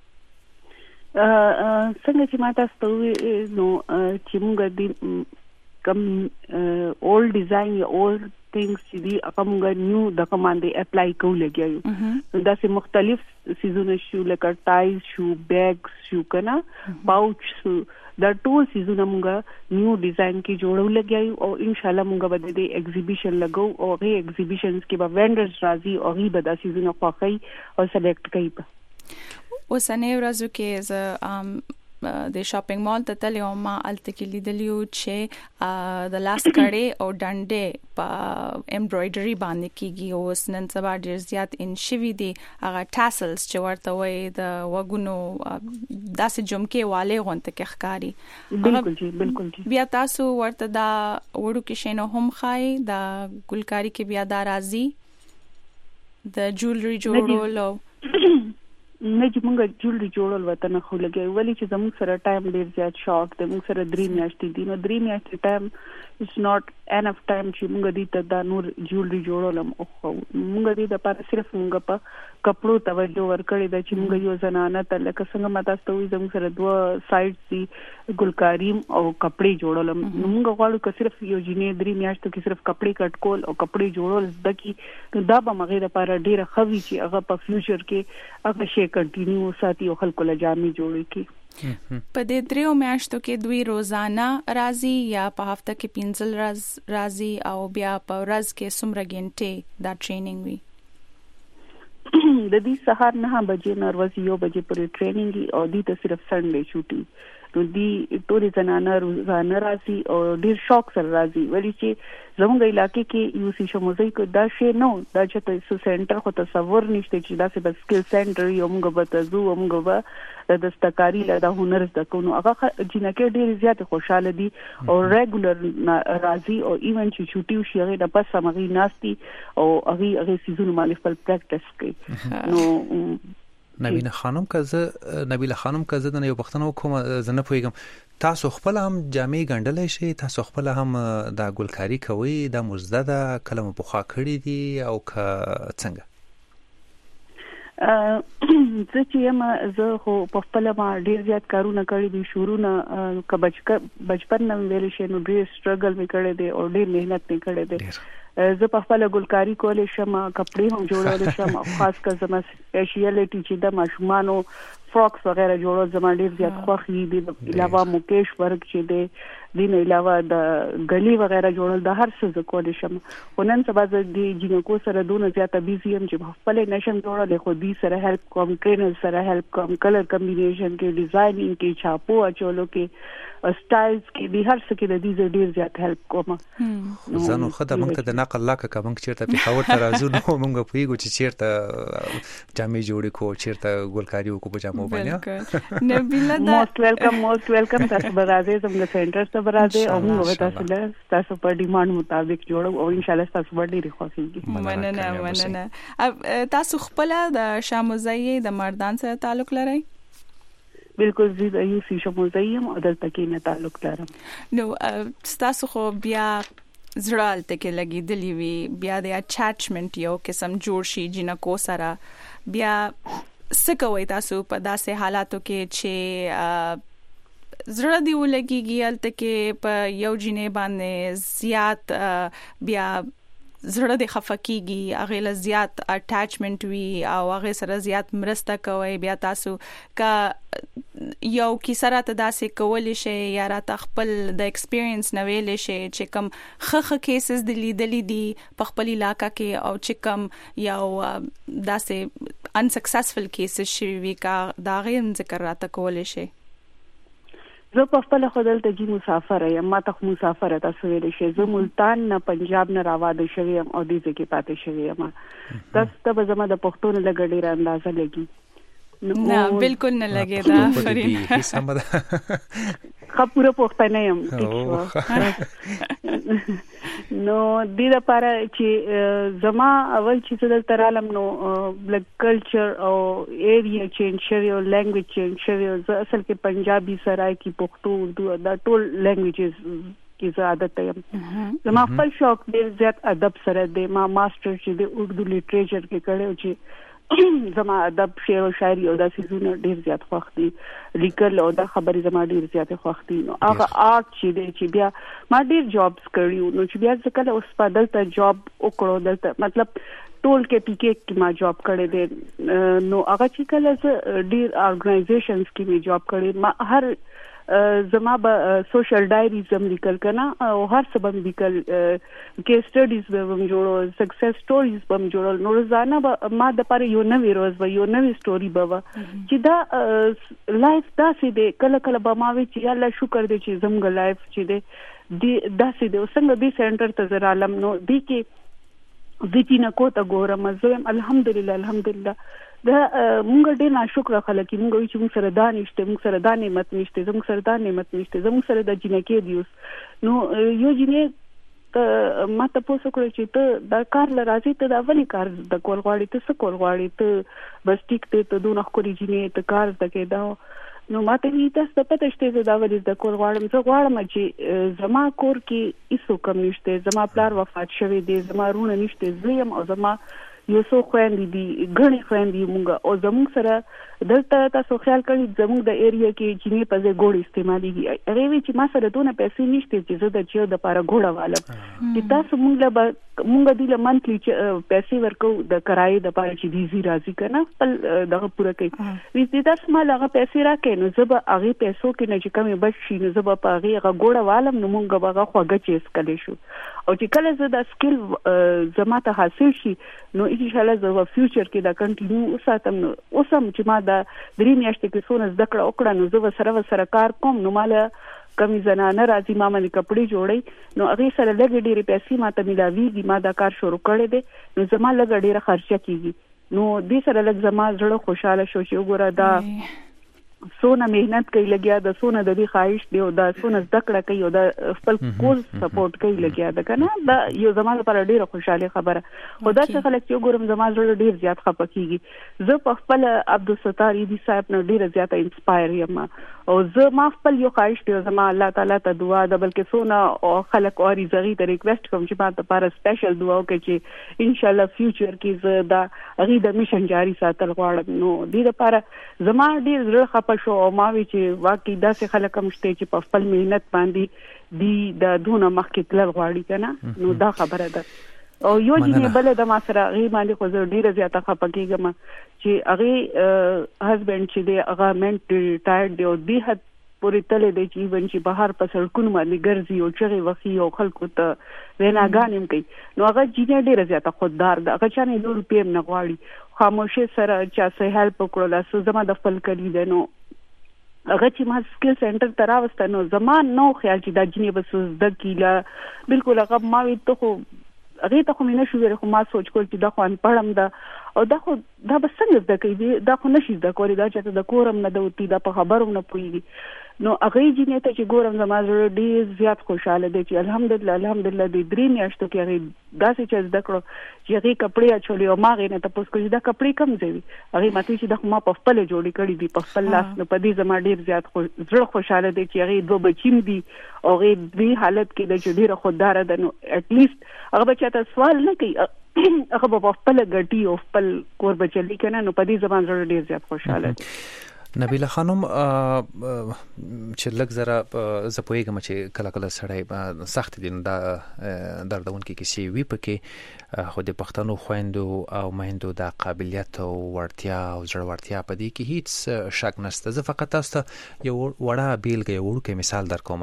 څنګه چې ما تاسو ته نو چې موږ د کم اولد ډیزاین یا اولد things چې دی هغه موږ نیو د کمانډې اپلای کوو لګیو دا سه مختلف سيزونه شو لکه ټایز شو بیگز شو کنه پاوچ شو دا ټول سيزونه موږ نیو ډیزاین کې جوړو لګیو او ان شاء الله موږ به د ایگزیبیشن لګو او هغه ایگزیبیشنز کې به وینډرز راځي او هغه به دا سيزونه خوښي او سلیکټ کوي اوسنۍ ورځو کې ز د شاپینګ مال ته تللی او ما الته کې لیدلیو چې د لاس کړي او ډنډې په امبرايډري باندې کیږي او نن سبا ډیر زیات ان شوي دي هغه ټاسلز چې ورته وي د وګونو داسې جمکې والے غونته کې ښکاری بالکل جی بیا تاسو ورته دا وړو کې شنو هم خای دا ګلکاری کې بیا دا راځي د جولري جوړولو نه چې موږ جوړل جوړول وته نه خو لګي ولی چې زموږ سره ټایم ډیر زیات شارټ دی موږ سره 3 میاشتې دي نو 3 میاشتې ټایم it's not enough time چې موږ دې ته دا نور جوړل جوړولم او موږ دې د پاره صرف موږ په کپړو توجه ورکړې دا چې موږ یو زنانه ته لکه څنګه ماته ستوي زموږ سره دوه سایډز دي ګلکاری او کپړې جوړولم موږ غواړو چې صرف یو جنې 3 میاشتو کې صرف کپړې کټ کول او کپړې جوړول دکی دا به مغه لپاره ډیره خوي چې هغه په فیوچر کې هغه شی کنټینیو ساتي او خلکو له جامې جوړي کی په دې 3 میاشتو کې دوی روزانه راځي یا په هفته کې 15 راځي او بیا په ورځ کې څومره غنټې دا ټریننګ وي د دې سهار 9 بجې نه ورځي 1 بجې پورې ټریننګ او دې ته صرف سنډے چوټي نو دې ټول زنانه روزانه راځي او ډیر شوق سره راځي ولی چې زموږ علاقې کې یو سی شموزي کو دا شی نو دا چې سنټر خو تصور نشته چې دا څه سکل سنټر یو موږ به تاسو موږ به د دستکاری له هنر زده کوو هغه جنکه ډیر زیات خوشاله دي او ریګولر راځي او ایون چې چوټي شي هغه د پس سمغي ناشتي او هغه سيزونه باندې خپل پریکټیس کوي نو نبیله خانم که زه د یو پښتنو کوم زنه پویګم تاسو خپل هم جامې ګنډلې شي تاسو خپل هم د ګلکاری کوي د مزده د کلمه بوخا کړی دي او که څنګه زه چې زه خو په خپل ما ډیر زیات کارونه کړی دي شروع که بچپن نه ویل شي نو ډیر سټرګل وکړی دي او ډیر مهنت وکړی دي زه په خپل ګلکاری کولې شم کپڑے هم جوړول شم خاص کر زما سپیشلیټی چې د ماشومانو فراکس وغیرہ جوړول زما ډیر زیات خوښ دي علاوه موکیش ورک چې دی دین علاوه د غلی وغیرہ جوړول د هر څه کولې شم ونن سبا د جنکو سره دونه زیاته بیزی هم چې خپل نشم جوړول خو دې سره هیلپ کوم ټرینر سره هیلپ کوم کلر کمبینیشن کې ډیزاینینګ کې چھاپو اچولو کې سټایلز کې به هر څه کې د دې ډیر زیات هیلپ کوم زنو خدای مونږ ته نقل لاکه کوم چیرته په خاور ته راځو نو مونږ پویګو چې چیرته جامې جوړې کو چیرته ګلکاری کو په جامو باندې نبیله موست ویلکم تاسو برازه زموږ سنټر ته برازه او موږ تاسو په ډیماند مطابق جوړو او ان شاء الله تاسو ډیر خوښیږي مننه تاسو خپل د شاموزي د مردان سره تعلق لرئ بالکل زه د یو سی شموزي او دلته کې نه تعلق لرم نو تاسو خو بیا زړه ته کې لګیدلی وی بیا د اٹیچمنت یو قسم جوړ شي جنکو سره بیا سکوي تاسو په داسې حالاتو کې چې زړه دی ولګيږي الته کې په یو جنې باندې زیات بیا زړه د خفقېږي هغه له زیات اٹیچمنت وی او هغه سره زیات مرسته کوي بیا تاسو کا یو کیسره ته داسې کول شي یا را خپل د ایکسپیرینس نو ویل شي چې کم خخ کیسز د لیدلې دي په خپل علاقہ کې او چې کم یو داسې انسکسسفل کیسز شي وی کا دا غیم ذکر راته کول شي زه په خپل خدل ته جی مسافر یم ما ته مسافر تاسو ویل شي زه ملتان نه پنجاب نه راواده شوی یم او دې ځکه پاتې شوی یم تاسو ته به زما د پښتون لګړې را اندازه لګي نه بالکل نه لګي دا فرین هیڅ هم ده خپوره پوښتنه يم نو دې لپاره چې زما اول چې دلته رالم نو بلک کلچر او ایریا چینج شوی او لینګویج چینج شوی زه اصل کې پنجابي سرای کې پښتو اردو دا ټول لینګویجز کې زه عادت یم زما خپل شوق ډیر زیات ادب سره دی ما ماستر چې د اردو لټریچر کې کړو چې زما ادب شعر او شاعري او داسې زونه ډیر زیات خوښ دي لیکل او دا خبرې زما ډیر زیات خوښ دي نو هغه آرټ چې دی چې بیا ما ډیر جابز کړیو نو چې بیا ځکه اوس په دلته جاب وکړو دلته مطلب ټول کې پی کې ما جاب کړی دی نو هغه چې کله ډیر ارګنایزیشنز کې می جاب کړی ما هر زما به سوشل ډایریز هم لیکل کنه او هر څه به لیکل کیس سټډیز به هم جوړول سکسس سټوریز به هم جوړول نو روزانه ما د پاره یو نوې روز به یو نوې سټوري به چې دا لایف داسې دی کله کله به ما وی چې الله شکر دې چې زموږ لایف چې دی داسې دی څنګه دې سنټر ته زر عالم نو دې کې ځینې کوته ګورم زم الحمدلله دا مونږ ډېر ناشکر خلک مونږ چې مونږ سره دانشته مونږ سره د نعمت نشته زموږ سره د نعمت نشته زموږ سره د جنکې دیوس نو یو جنې ما ته پوښتنه کړې چې ته دا کار لراځي ته دا ولې کار د کول غواړي ته څه کول غواړي ته بس ټیک ته دونه خوري جنې ته کار دکې دا نو ماته هی تاسو ته پته شته دا ولې د کول غواړم زه غواړم چې زما کور کې هیڅ کم نشته زما پلار وفات شوی دی زما رونه نشته زم او زما یو څو خويندې دي غني خويندې مونږ او زموږ سره دلته تاسو خیال کړئ زموږ د ایریا کې چې په ځای ګوړې استعمالي دي هغه چې ما سره دونه پیسې نشته چې زه د چیو د لپاره ګوړه والم چې تاسو مونږ د منتلی پیسې ورکو د کرایې د لپاره چې دیزي راځي کنه خپل دغه پوره کوي وې تاسو ما هغه پیسې راکې نو زه به هغه پیسو کې نه چې کمې بچ شي نو زه به په هغه ګوړه والم نو مونږ به هغه خوګه چیز کړی شو او چې کله زه د سکل زما ته حاصل شي نو ان شاء الله زه په فیوچر کې دا کنټینیو وساتم نو اوسم چې ما د درې میاشتې کې څونه زده کړه وکړه نو زه سره کار کوم نو مال کمی زنانه راځي ما باندې کپڑے جوړي نو هغه سره لږ ډېری پیسې ما ته ملاويږي ما دا کار شروع کړی دی نو زما لږ ډېره خرچه کیږي نو دې سره لږ زما زړه خوشاله شو چې وګوره دا سونه مهنت کوي لګیا د سونه د دې خواهش دی او دا سونه ذکر کوي او د خپل کوز سپورټ کوي لګیا د کنه دا یو زمانه پر ډیره خوشاله خبره خدا څخه خلک چې ګورم زمانه ډیر ډیر زیات خپکیږي زه په خپل عبدالستار ایدی صاحب نو ډیره زیاته انسپایر یم او زه ما خپل یو خواهش دی زما الله تعالی ته دعا ده بلکې سونه او خلک اوري زغی ته ریکوست کوم چې ما ته لپاره سپیشل دعا وکړي چې ان شاء الله فیوچر کې زه دا غي د میشن جاری ساتل غواړم نو دې لپاره زما ډیر زړه پښو او ما وی چې واقعي داسې خلک هم شته چې په خپل مهنت باندې دی د دونه مخکې تل غواړي کنه نو دا خبره ده او یو جنې بل د ما سره غي باندې خو زه ډیره زیاته خپکیږم چې هغه هسبند چې دی هغه منټ ریټایرډ دی او دی حد پوری تلې دی چې ون چې بهر په سړکونو باندې ګرځي او چغې وخی او خلکو ته ویناګانې کوي نو هغه جنې ډیره زیاته خوددار ده هغه چا نه نور پیم نه غواړي خاموشه سره چا سه هیلپ وکړل سو زما د خپل کړی دی نو هغه چې ما سکل سنټر ته راوسته نو زمان نو خیال چې دا جنې بس د کیلا بالکل هغه ما وی ته خو هغه ته خو مینه شو ورخه ما سوچ کول چې دا خو ان پړم دا او دا خو دا بس څنګه د کوي دا خو نشي د کوري دا چې د کورم نه دوتی دا په خبروم نه پوي نو هغه جنې ته چې ګورم زما زړه ډیر زیات خوشاله دي چې الحمدلله د درې میاشتو کې هغه داسې چې زده کړو چې هغه کپڑے اچولې او ما غي نه تاسو کوی دا کپڑے کم ځوي هغه ماته چې د ما په خپل جوړی کړی دي په خپل لاس نو په دې زما ډیر زیات زړه خوشاله دي چې هغه دوه بچیم دي او هغه دې حالت کې د ډیره خوددار ده نو اټ لیست هغه بچا ته سوال نه کوي هغه په خپل ګټي او خپل کور بچلی کنه نو په دې زما زړه ډیر زیات خوشاله دي نبیله خانم چې لږ زره زپويګم چې کله کله سړی سخت دي دا دردون کې کسی وی پکې خو د پښتنو خويندو او مهندو د قابلیت او ورتیا او ځړورتیا په دې کې هیڅ شک نشته زه فقط تاسو یو وړه بیلګه یو ورکه مثال درکوم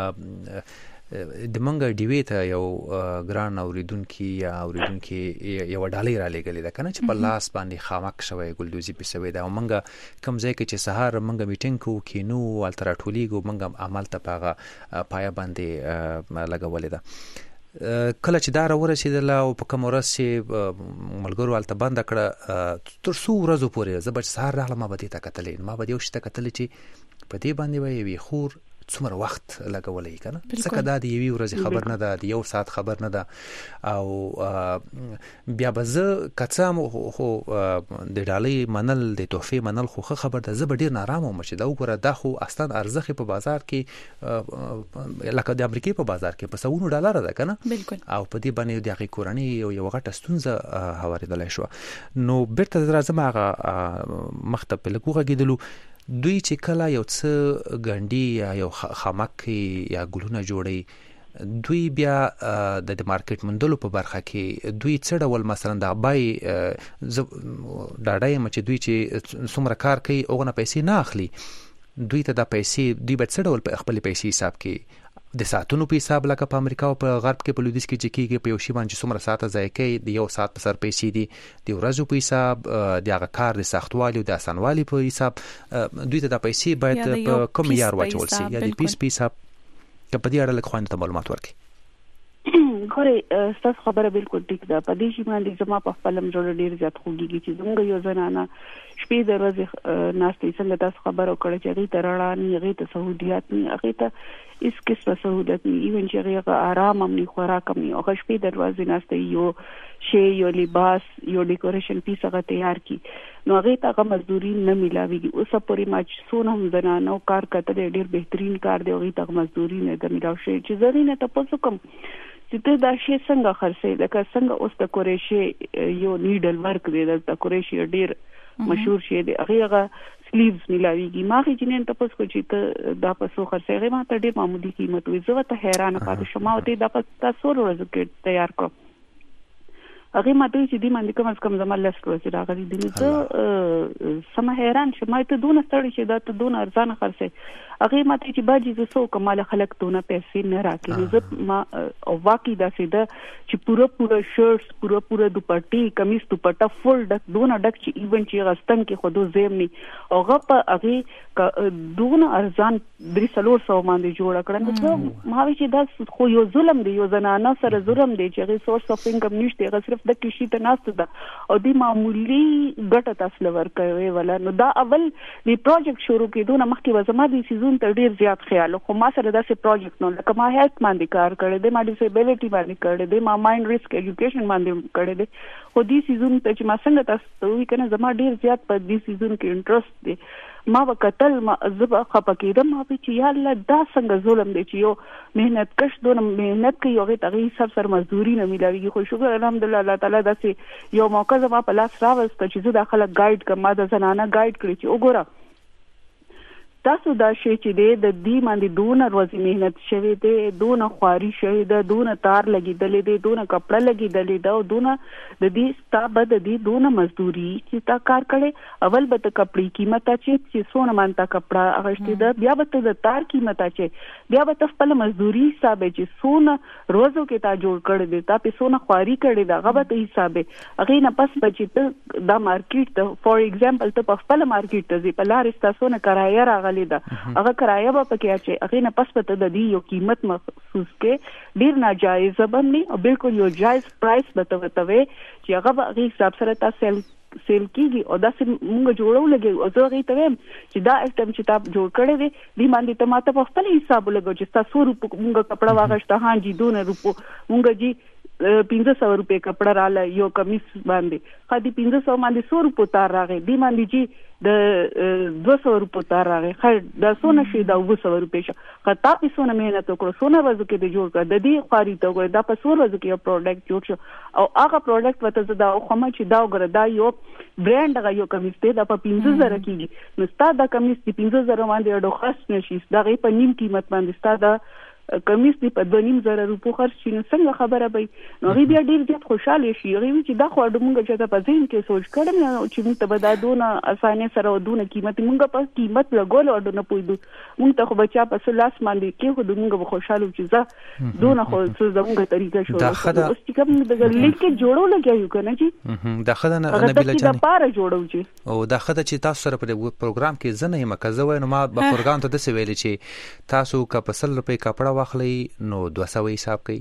د منګه ډیوی ته یو ګران اوریدونکو یو ډالۍ را لګلې ده کنه چې په لاس باندې خامک شوی ګلدوزی په سوي ده او منګه کم ځای کې چې سهار منګه میټینګ کو کینو الترا ټولیګو منګه عمل ته پاغه پایا باندې لګولې ده کله چې دا ورسېدله او په کوم ورځ چې ملګرو هلته بنده کړه تر څو ورځو پورې زه به چې سهار راغلم ما به دې ته کتلې ما به یو شي ته کتلې چې په دې باندې به یوې خور څومره وخت لګولی که نه ځکه دا د یوې ورځې خبر نه ده د یو ساعت خبر نه ده او بیا به زه که څه هم خو د ډالۍ منل د تحفې منل خو ښه خبر ده زه به ډېر نارامه وم چې دا وګوره دا خو اصلا ارزښت په بازار کې لکه د امریکې په بازار کې په سوونو ډالره ده که نه او په دې باندې د هغې کورنۍ یوه غټه ستونزه هوارېدلی شوه نو بېرته زه راځم هغه مخ ته په لږ وغږېدلو دوی چې کله یو څه ګنډي یا یو خامک یا ګلونه جوړي دوی بیا د مارکیټ موندلو په برخه کې دوی څه ډول مثلا د بای ډاډه یم چې دوی چې څومره کار کوي هغه نه پیسې نه اخلي دوی ته د پیسې دوی به څه ډول په خپل پیسې حساب کې د ساعتونو په حساب لکه په امریکا او په غرب کې په لویدیځ کې چې کېږي په یو شي باندې څومره ساعته ضایع کوي د یو ساعت په سر پیسې دي د ورځو په حساب د هغه کار د سختوالي او د اسانوالي په حساب دوی ته د پیسې باید په کوم معیار واچول شي یا د پیس په حساب که په دې اړه لږ خوند ته معلومات ورکړي خوري ستاسو خبره بالکل ټیک ده په دې شي باندې زما په خپل مجرد ډیر زیات خوږیږي چې زموږ یو زنانه شپې د ورځې ناشته څنګه تاسو خبرو کړې چې هغه ترړه نه هغه ته سہولیت نه هغه ته اس قسمه سہولیت نه ایون چې هغه آرام هم نه خوراک هم نه او شپې د ورځې ناشته یو شی یو لباس یو ډیکوریشن پیس هغه تیار کی نو هغه ته مزدوري نه ملاويږي اوسه پورې ما چې سونه هم زنانو کار کته ډیر بهترین کار دی هغه ته مزدوري نه د ملاو شي چې زري نه تاسو کوم چې ته دا شی څنګه خرڅې لکه څنګه اوس د کوریشي یو نیډل ورک دی د کوریشي ډیر مشهور شی دی هغه سلیوز ملاويږي ما هیڅ نه تاسو کو چې ته دا پسو خرڅې ما ته ډیر معمولی قیمت وي زه ته حیران پاتې شوم او ته دا تاسو ورځ کې تیار کو هغه ماته چې دې باندې کوم از کم زما لست ورځ راغلي دي نو سم حیران شوم ته دونه ستړي چې دا ته دونه ارزانه خرڅې هغه ماته چې باجی زه سو کمال خلک دونه پیسې نه راکړي زه ما او واقعي دا سیده چې پوره شرټس پوره دوپټي کمیس دوپټه فل ډک دونه ډک چې ایون چې غستن کې خودو زم نه او غپ هغه دونه ارزان 300 باندې جوړ کړل نو ما وی چې دا خو یو ظلم دی یو زنانه سره ظلم دی چې هغه سورس اف انکم نشته هغه صرف د کشي ته ناست ده او دی معمولی ګټه تاسو ورکوي ولا نو دا اول دی پروجیکټ شروع کېدو نه مخکې وزما د سیزون ته ډیر زیات خیال خو ما سره داسې پروجیکټ نو لکه ما هیلث باندې کار کړی دی ما ډیسیبিলিټي باندې کړی دی ما مایند ریسک ایجوکیشن باندې کړی دی خو دی سیزون ته چې ما څنګه تاسو وی کنه زما ډیر زیات په دی سیزون کې انټرست دی ما وکتل ما زبا خپکیدم ما چې یا الله دا څنګه ظلم دی چې یو مهنت کش دونه مهنت کوي هغه تغي سر مزدوري نه ملاويږي خو شکر الحمدلله الله تعالی داسې یو موقع زما په لاس راوست چې زه داخله ګایډ کما د زنانه ګایډ کړی چې وګوره تاسو دا شی چې د دې باندې دونه ورځې مهنت شوی دی دونه خواري شوی دی دونه تار لګیدلې دی دونه کپڑا لګیدلې دی او دونه د دې ستابه د دې دونه مزدوري چې تا کار کړي اول به ته کپړې قیمت چې سونه مانتا کپڑا اغشتي ده بیا به ته د تار قیمت چې بیا به ته خپل مزدوري حساب چې سونه روزو کې تا جوړ کړي دی تا په سونه خواري کړي دا غو ته حساب هغه نه پس بچی ته دا مارکیټ ته فور ایگزامپل ته په خپل مارکیټ ته په لار استاسونه کرایه راغلی ده هغه کرایه به پکې اچي هغه نه پس پته د دې یو قیمت مخصوص کې ډیر ناجایز باندې او بالکل یو جایز پرایس به ته چې هغه به حساب سره تاسو سیل کیږي او دا موږ جوړو لګي او زه غي ته چې دا ایټم چې تاسو جوړ کړی دی د باندې ته ماته په خپل حساب لګو چې تاسو روپو موږ کپڑا واغښت ها جی 2 روپو موږ جی 500 روپے کپڑا رااله یو کمیس باندې خدي 500 باندې 100 روپو تار راغی دی باندې جی د 200 روپو تار راغی خیر د سونه شي د 200 روپے شه خطا په سونه مهنت وکړو سونه ورځو کې د جوړ کړ د دې خاري ته وګړه د په 100 ورځو کې یو پروډکټ جوړ شو او هغه پروډکټ وته زدا خو ما چې دا وګړه دا یو برانډ هغه یو کمیس دی د په 15000 کېږي نو ستاسو د کمیس د 15000 باندې ډو خاص نشي دا غي په نیم قیمت باندې ستاسو کمیس دی په 2.5 روپو خرڅ شي نو څنګه خبره به نو غي بیا ډیر زیات خوشاله شي غي چې دا خو موږ چې په ځین کې سوچ کړم چې موږ ته به دا دونه اسانه سره ودونه قیمت موږ په قیمت لګول او نه پویدو موږ ته خو بچا په لاس باندې کې خو موږ به خوشاله چې زه دونه خو څه زموږ طریقه شو اوس چې کوم د لیکه جوړو لګیو کنه چې دا خدای نبیله جان دا پاره جوړو چې او دا خدای چې تاسو سره په پروګرام کې زنه یم کزه وای نو ما په پروګرام ته د څه ویل چې تاسو کا په 100 روپے کپڑا واخلي نو 200 حساب کوي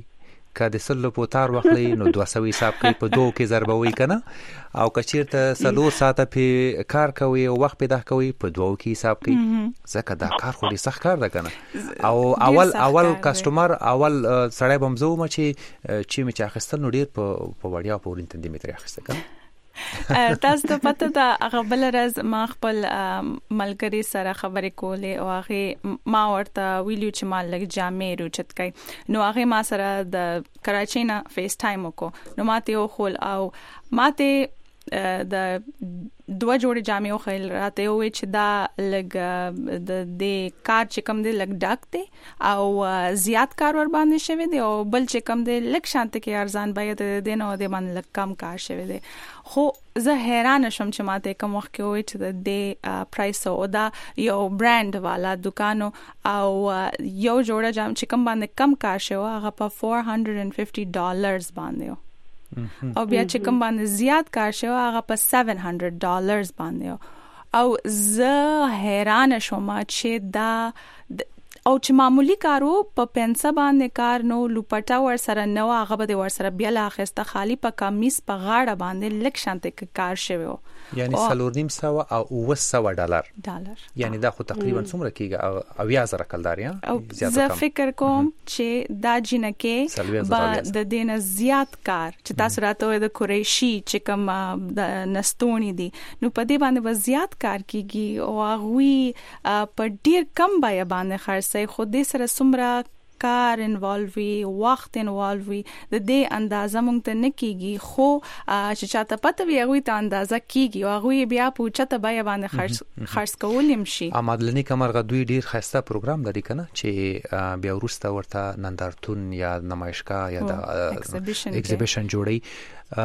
کله سلو پوتار واخلي نو 200 حساب کوي په دوه کې ضربوي کنه او کچیرته سلور ساعته په کار کوي او وخت پیدا کوي په دوه کې حساب کوي ځکه دا کار خو ډیر سخت کار ده کنه او اول کسٹمر اول سړی بمزو ما چې می اخستل نو ډیر په وړیا په ورنتندې متر اخسته کنه تاسو ته پته ده هغه بل ورځ ما خپل ملګری سره خبرې کولې او هغه ما ورته ویلو چې ما لږ جامې روچت کړي نو هغه ما سره د کراچۍ نه فیس ټایم وکړو نو ماته یو خول او ماته د دوه جوړې جامې او خیل راته وې چې دا لګ د کار چې کم دی لګ ډاک دی او زیات کار ور باندې شوی دی او بل چې کم دی لګ شانت کې ارزان بیت دی نو د باندې لګ کم کار شوی دی خو زه حیران شوم چې ماته کوم وخت کې وې چې د پرایس او دا یو برانډ والا دکانو او یو جوړه جام چې کم باندې کم کار شوی هغه په $450 باندې او بیا چې کوم باندې زیات کار شو هغه په $700 باندې او زه حیران شوم چې دا او چې معمولی کارو په پنسه باندې کار نو لوپټا ور سره نو هغه به ور سره بیا لاخسته خالی په کمیس په غاړه باندې لک شانته کار شوی یعنی $300 او $700 یعنی دا خو تقریبا څومره کیږي او 1000 کلدار یا زه فکر کوم چې دا جنکه د دینه زیات کار چې تاسو راته د قریشي چې کوم د نستونی دي نو په دې باندې به زیات کار کیږي او هغه په ډیر کم بای باندې خرڅي خو دې سره څومره کار انوالو وي وخت انوالو وي د دې اندازه مونږ ته نه کیږي خو چې چاته پته وي هغه ته اندازه کیږي او هغه بیا پوښتنه بیا باندې خرڅ کولم شي امادلنی کمرغه دوی ډیر خسته پروګرام لري کنه چې بیا ورسته ورته نندارتون یا نمایشګاه یا د ایگزیبیشن جوړي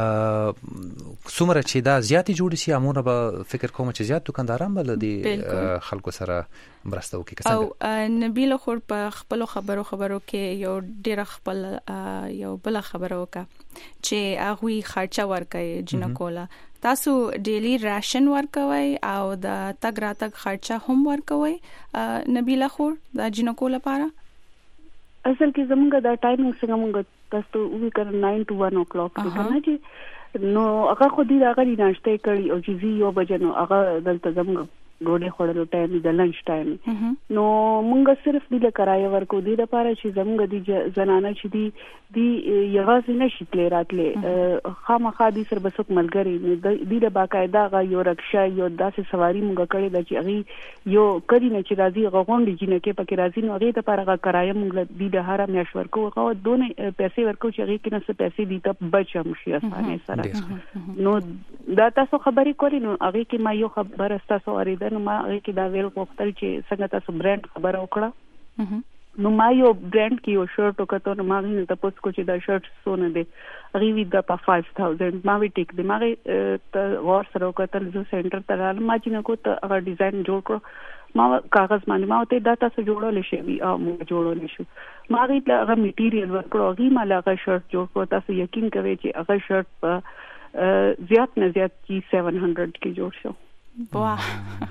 څومره چې دا زیاتې جوړ شي امونه به فکر کوم چې زیات دکانداران بل دي خلکو سره مرسته وکړي څنګه او نبیل خور په خپل خبرو کې یو ډیر خپل یو بل خبرو وکړه چې هغه خرچه ورکړي جنکولا تاسو ډیلی راشن ورکوي او د تګ راتګ خرچه هم ورکوي نبیل خور د جنکولا لپاره اصل کې زمونږ دا ټایمینګ څنګه مونږ تاسو وی کړ 9 to 1 o'clock کنه چې نو هغه خو دې هغه ناشته کړی او چې یو بجې نو هغه دلته زمونږ ډوډۍ خوړلو ټایم د لنچ ټایم نو مونږ صرف د کرایه ورکو دي لپاره چې زمونږ د زنانه چې دی یوازې نشي تللی راتلې خامخا دي سر بسوک ملګری نو د باقاعده غا یو رکشا یو داسې سواری مونږ کړی د چې هغه یو کړي نه چې راځي غونډې جنکه پکې راځي نو هغه لپاره غا کرایه مونږ د هر میاش ورکو غو دونه پیسې ورکو چې هغه کې نه څه پیسې دي ته بچم شي اسانه سره نو دا تاسو خبرې کولی نو هغه کې ما یو خبر تاسو اورید نو ما هغه کې دا ویل کوختل چې څنګه تاسو برانډ خبره وکړه نو ما یو برانډ کې یو شرټ وکړو نو ما غوښتل تاسو کو چې دا شرټ سونه دي غوی دا په 5000 ما وی ټیک دی ما ته ور سره وکړل زه سنټر ته راځم ما چې نو کو ته هغه ډیزاین جوړ کړو ما کاغذ باندې ما ته دا تاسو جوړول شي او موږ جوړول شو ما غوښتل هغه میټیریل ورکړو غوی ما لا هغه شرټ جوړ کړو تاسو یقین کوئ چې هغه شرټ په زیات نه زیات کی 700 کې جوړ شو واه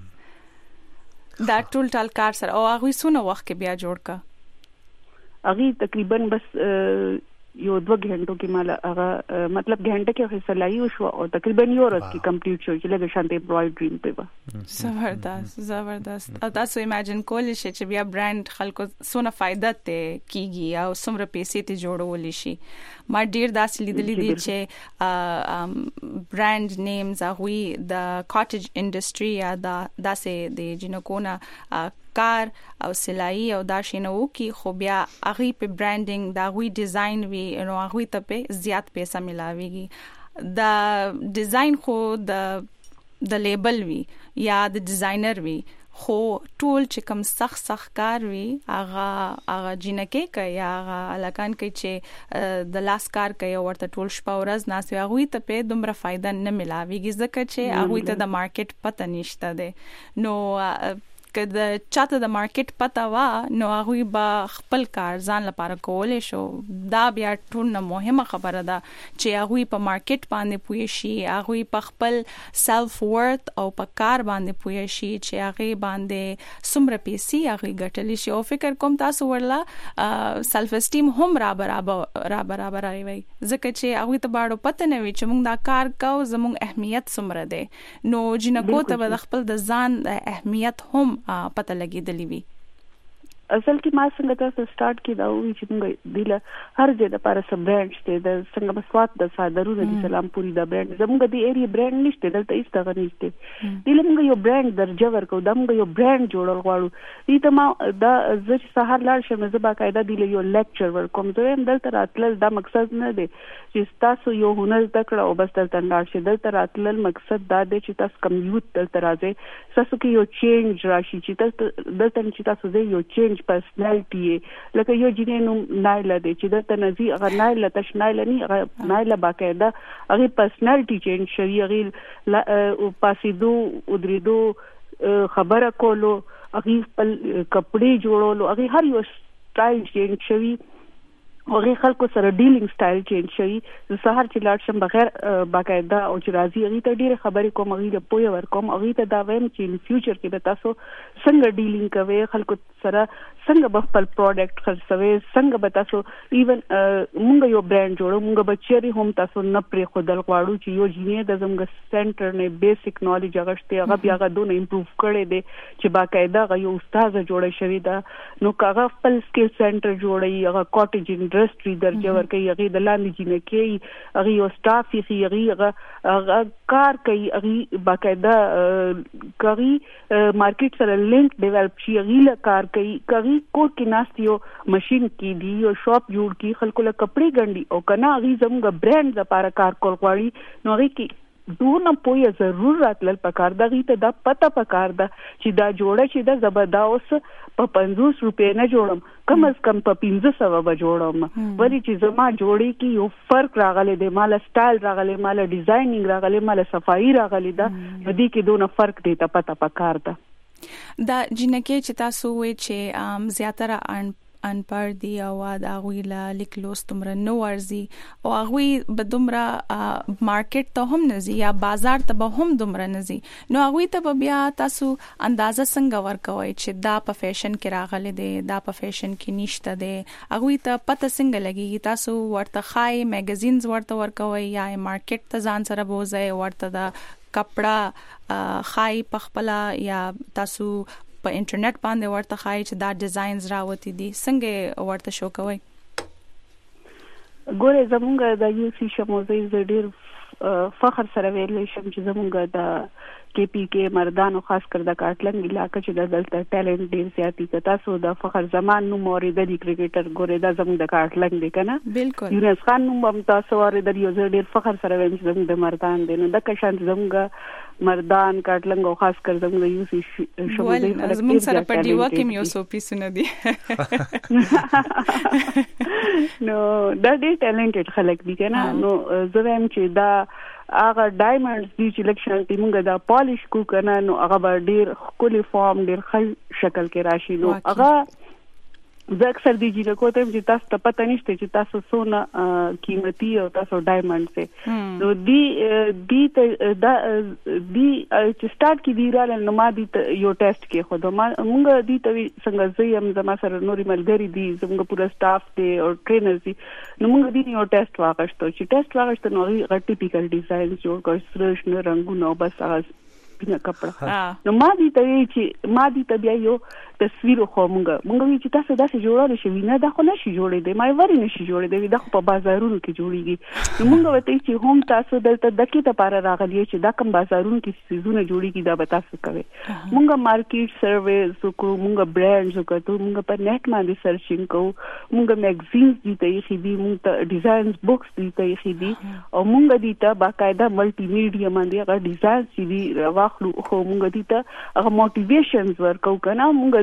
دا ټول کار سره او هغه سونه وخت کې بیا جوړ کا هغه تقریبا بس یو 2 غنټو کې مال هغه مطلب غنټه کې فیصله یو شو او تقریبا یو ورځ کې کمپلیټ شو چې لږ شانته امبرايډري په زبردست تاسو ایمیجن کولای شئ چې بیا برانډ خلکو سونه فائدہ ته کیږي او سمره پیسې ته جوړول شي ما ډیر داسې لیدلې دي چې برانډ نیمز هغه د کاټیج انډستری یا داسې د جنکونا کار او سلای او دا شینو کی خو بیا هغه په برانډینګ دا وی ډیزاین وی نو هغه ته په زیات پیسې ملاويږي دا ډیزاین خو د لیبل وی یا د ډیزاینر وی خو ټول چې کوم سخت کار وی هغه جنکه کوي هغه الکان کوي چې د لاس کار کوي ورته ټول شپه ورځ ناس وی هغه ته په دومره فائدہ نه ملاويږي ځکه چې هغه ته د مارکیټ پته نشته ده نو کله چاته د مارکیټ پتا وا نو هغه به خپل کار ځان لپاره کولای شو. دا بیا ټول مهمه خبره ده چې هغه په مارکیټ باندې پوي شي, هغه په خپل سلف ورث او په کار باندې پوي شي چې هغه باندې څومره پیسې هغه ګټلی شي. او فکر کوم تاسو ورلا سلف اسټیم هم را برابر وي ځکه چې هغه ته باندې پته نه وي چې موږ دا کار کوو, زموږ اهمیت څومره ده. نو جنکو ته د خپل د ځان اهمیت هم پته لګیدلی وي. اصل کې ما څنګه تاسو سٹارټ کیدا وی چې موږ دیله هر ځای د لپاره سب برانډ شته د څنګه مسوات د صادرونو د سلامپوري د برانډ زموږ د ایریا برانډ نشته دلته هیڅ څه نشته. دیله موږ یو برانډ درجه ورکو, د موږ یو برانډ جوړول غواړو. دې ته ما د زړه سهار لاړ شم زه باقاعده دیله یو لیکچر ورکوم. زه هم دلته راتلل دا مقصد نه دی چې تاسو یو هنر تکړه او بس دلته لاړ شئ. دلته راتلل مقصد دا دی چې تاسو کم یوت دلته راځي, تاسو کې یو چینج راشي, چې دلته چې تاسو زه یو چینج پرسنالټي لکه یو جنینو نایله دی چې دلته نزي هغه نایله تش نایله نه هغه نایله باقاعده هغه پرسنالټي چینج شوی, هغه پاسیدو ودریدو خبره کولو, هغه خپل کپڑے جوړولو, هغه هر یو سټایل چینج شوی, هغه خلکو سره ډیلینګ سټایل چینج شوی. زه سهار چې لاړ شم بغیر باقاعده او چې راځي هغه ته ډیره خبرې کوم, هغه ته پوهه ورکوم, هغه ته دا وایم چې ان فیوچر کې به تاسو څنګه ډیلینګ کوئ, خلکو سره څنګه به خپل پروډکټ خرڅوي, څنګه به تاسو ایون موږ یو برانډ جوړو, موږ به چیرې هم تاسو نه پرې خودل غواړو چې یو جینې د زموږ سنټر نه بیسیک نالج غشته هغه بیا غوډونه امپروو کړي دي چې باقاعده هغه یو استاد جوړ شوی دا. نو هغه خپل سکل سنټر جوړي, هغه کاټیج انډستری درجه ورکوي, هغه د لاندې جنکې هغه یو سټاف یې هغه کار کوي, هغه باقاعده کوي مارکیټ سره لینک ډیولپ شي, هغه کار کوي, کوي کوټ کې ناستیو ماشين کې دی یو شاپ جوړ کی, خلکو له کپڑے ګنډي او کنه هغه زموږ برانډ لپاره کار کول غواړي. نو هغه کې دونه پوهه ضرور راتلل پکار دا, غي ته دا پته پکار دا چې دا جوړه چې دا زبرداوس په 50 روپے نه جوړم, کم از کم په 1500 به جوړم. ولی چې زما جوړې کې یو فرق راغلی دی, مال سټایل راغلی, مال ډیزاینینګ راغلی, مال صفائی راغلی دا, دې کې دونه فرق دی ته پته پکار دا. دا جنکه چې تاسو وې چې زیاتره انپړ دی او دا غویلا لیکلوس تمره نو ورزي او غوی به دومره مارکیټ ته هم نزي یا بازار ته به هم دومره نزي, نو غوی ته بیا تاسو اندازه څنګه ورکوي چې دا په فیشن کې راغلي دی, دا په فیشن کې نشته دی, غوی ته پته څنګه لګي تاسو ورته خای میگزینز ورته ورکوي یا مارکیټ ته ځان سره بوزي, ورته دا کپڑا خای پخپلا یا تاسو په انټرنیټ باندې ورته خای چې دا ډیزاینز راوتی دي, څنګه ورته شو کوي؟ ګوره زمونږ د یو سی شموزې ډیر فخر سره ویل شم چې زمونږ د کې پی کې مردانو خاص کر د کاټلنګ علاقې چې د دلته ټیلنټ ډیر زیاتی که تاسو د فخر زمان نوم اوریدلی کرکټر ګوره دا زمونږ د کاټلنګ دی کنه, بالکل یونس خان نوم هم تاسو اوریدلی, یو ډیر فخر سره ویل چې زمونږ د مردان دی. نو د کشان زمونږ مردان کاټلنګ او خاص کر زمونږ د یو سی شموزې زمونږ سره په دیوا کې یو سو پیسونه دي. نو دا ډیر ټیلنټډ خلک دي کنه. نو زه وایم چې دا هغه ډایمنډز دي چې لکشن تی موږ دا پالیش کو کنه, نو هغه ډیر خولي فارم ډیر ښه شکل کې راشي. نو هغه زه اکثر دي چې کوته چې تاسو ته پته نشته چې تاسو څونه قیمتي او تاسو ډایمنډ سه. نو دی ته دا دی چې سٹارټ کې دی رااله نو ما دی یو ټیسټ کې خو موږ دی ته څنګه زیم زما سره نوري ملګری دي, زموږ پورا سټاف دی او ټرینرز دي. نو موږ دی یو ټیسټ واغښتو چې ټیسټ واغښتو نو هغه ټیپیکل ډیزاین جوړ کړ, سره شنه رنگونه او بس هغه سپینه کپڑا. نو ما دی ته بیا یو تصویر خو موږ چې تاسو داسې جوړول شي نه دا خو نشي جوړې دی, ما وری نشي جوړې دی, دا خو په بازارونو کې جوړیږي. نو موږ وته چې هم تاسو دلته دکې ته پاره راغلی چې دا کوم بازارونو کې سيزونه جوړیږي دا به تاسو کوي. موږ مارکیټ سرویز وکړو, موږ برانډز وکړو, موږ په نیټ باندې سرچینګ کوو, موږ میگزینز دي ته خېدي, موږ ته ډیزاینز بوکس دي ته خېدي او موږ دي ته باقاعده ملټي میډیا باندې هغه ډیزاینز دي واخلو, خو موږ دي ته هغه موټیویشنز ورکو کنه. موږ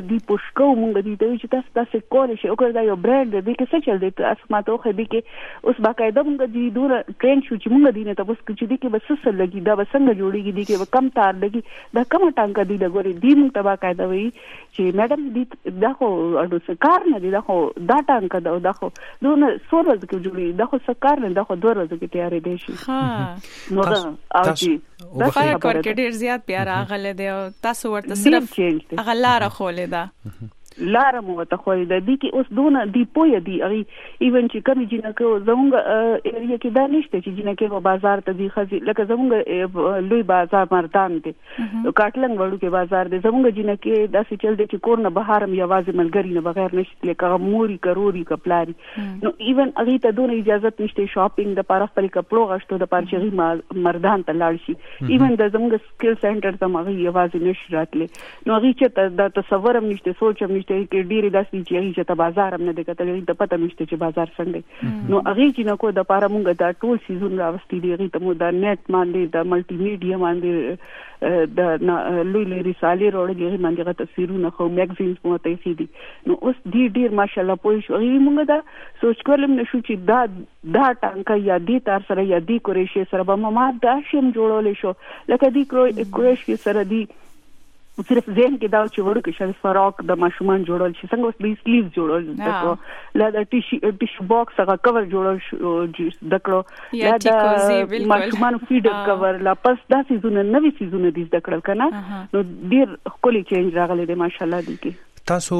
دی پوشکو مونږ دی ته چې تاسو کول شي او دا یو برانډ دی کې څه چل دی تاسو ماته خو دی کې اوس باقاعده مونږ دی دور ټرین شو چې مونږ دی نه تاسو چې دی کې بس څه لګي دا څنګه جوړیږي دی کې کم تار لګي دا کوم ټانګه دی لګوري دی مونږ ته باقاعده وی چې میډم دی دا خو اډو کار نه دی دا خو دا ټانګه دا خو دونه سور ورځ کې جوړي دا خو سکار نه دا خو 2 ورځې کې تیارې دی شي ها نو دا او چې دا فرق ورکې ډیر زیات پیار اغله دی او تاسو ورته صرف اغلاره خولې ده لاره مو ته خو د دې کې اوس دونه دی پوی دی اغي ایون چې کوم جنکه زموږ ایریا کې دا نشته چې جنکه په بازار ته دی خزي لکه زموږ لوی بازار مردان دی کاټلنګ وړو کې بازار دی زموږ جنکه داسې چل دی چې کور نه بهارم یوازې ملګری نه بغیر نشته لکه موري کروري کپلاری نو ایون اغي ته دونه اجازه نشته شاپینګ د پاره خپل کپړو غشتو د پارچغي مردان ته لاړ شي ایون د زموږ سکل سنټر ته مغي یوازې نش راتله نو اغي چې د تصورم نشته سوچم نشته کې ډېری داسې چې ته بازار هم نه دی کتلې د پته نشته چې بازار څنګه نو هغه چې نو کو د پاره مونږ دا ټول سیزون راوستي دی هغه ته مو دا نت باندې د ملټي میډیا باندې د لوی لوی رسالې وروړي باندې غته تصویرونه خو میگزینز مو ته خېدي نو اوس ډېر ماشاءالله پوه شو هغه مونږ دا سوچ کولم نشو چې دا ټانکه یا دی تار سره یا دی کورېشه سره به ما دا شم جوړول شو لکه دی کورېشه سره دی صرف ذهن کې دا چې ورکه شل فراق د ماشومان جوړول شي څنګه اوس د سلیوز جوړول دکړو لا د ټیشو باکس هغه کور جوړول دکړو یا د ماشومان فیډر کور لا پس دا سيزونه نوې سيزونه دي دکړل کنه نو ډیر خولي چینج راغلي دي ماشاءالله دي کې تاسو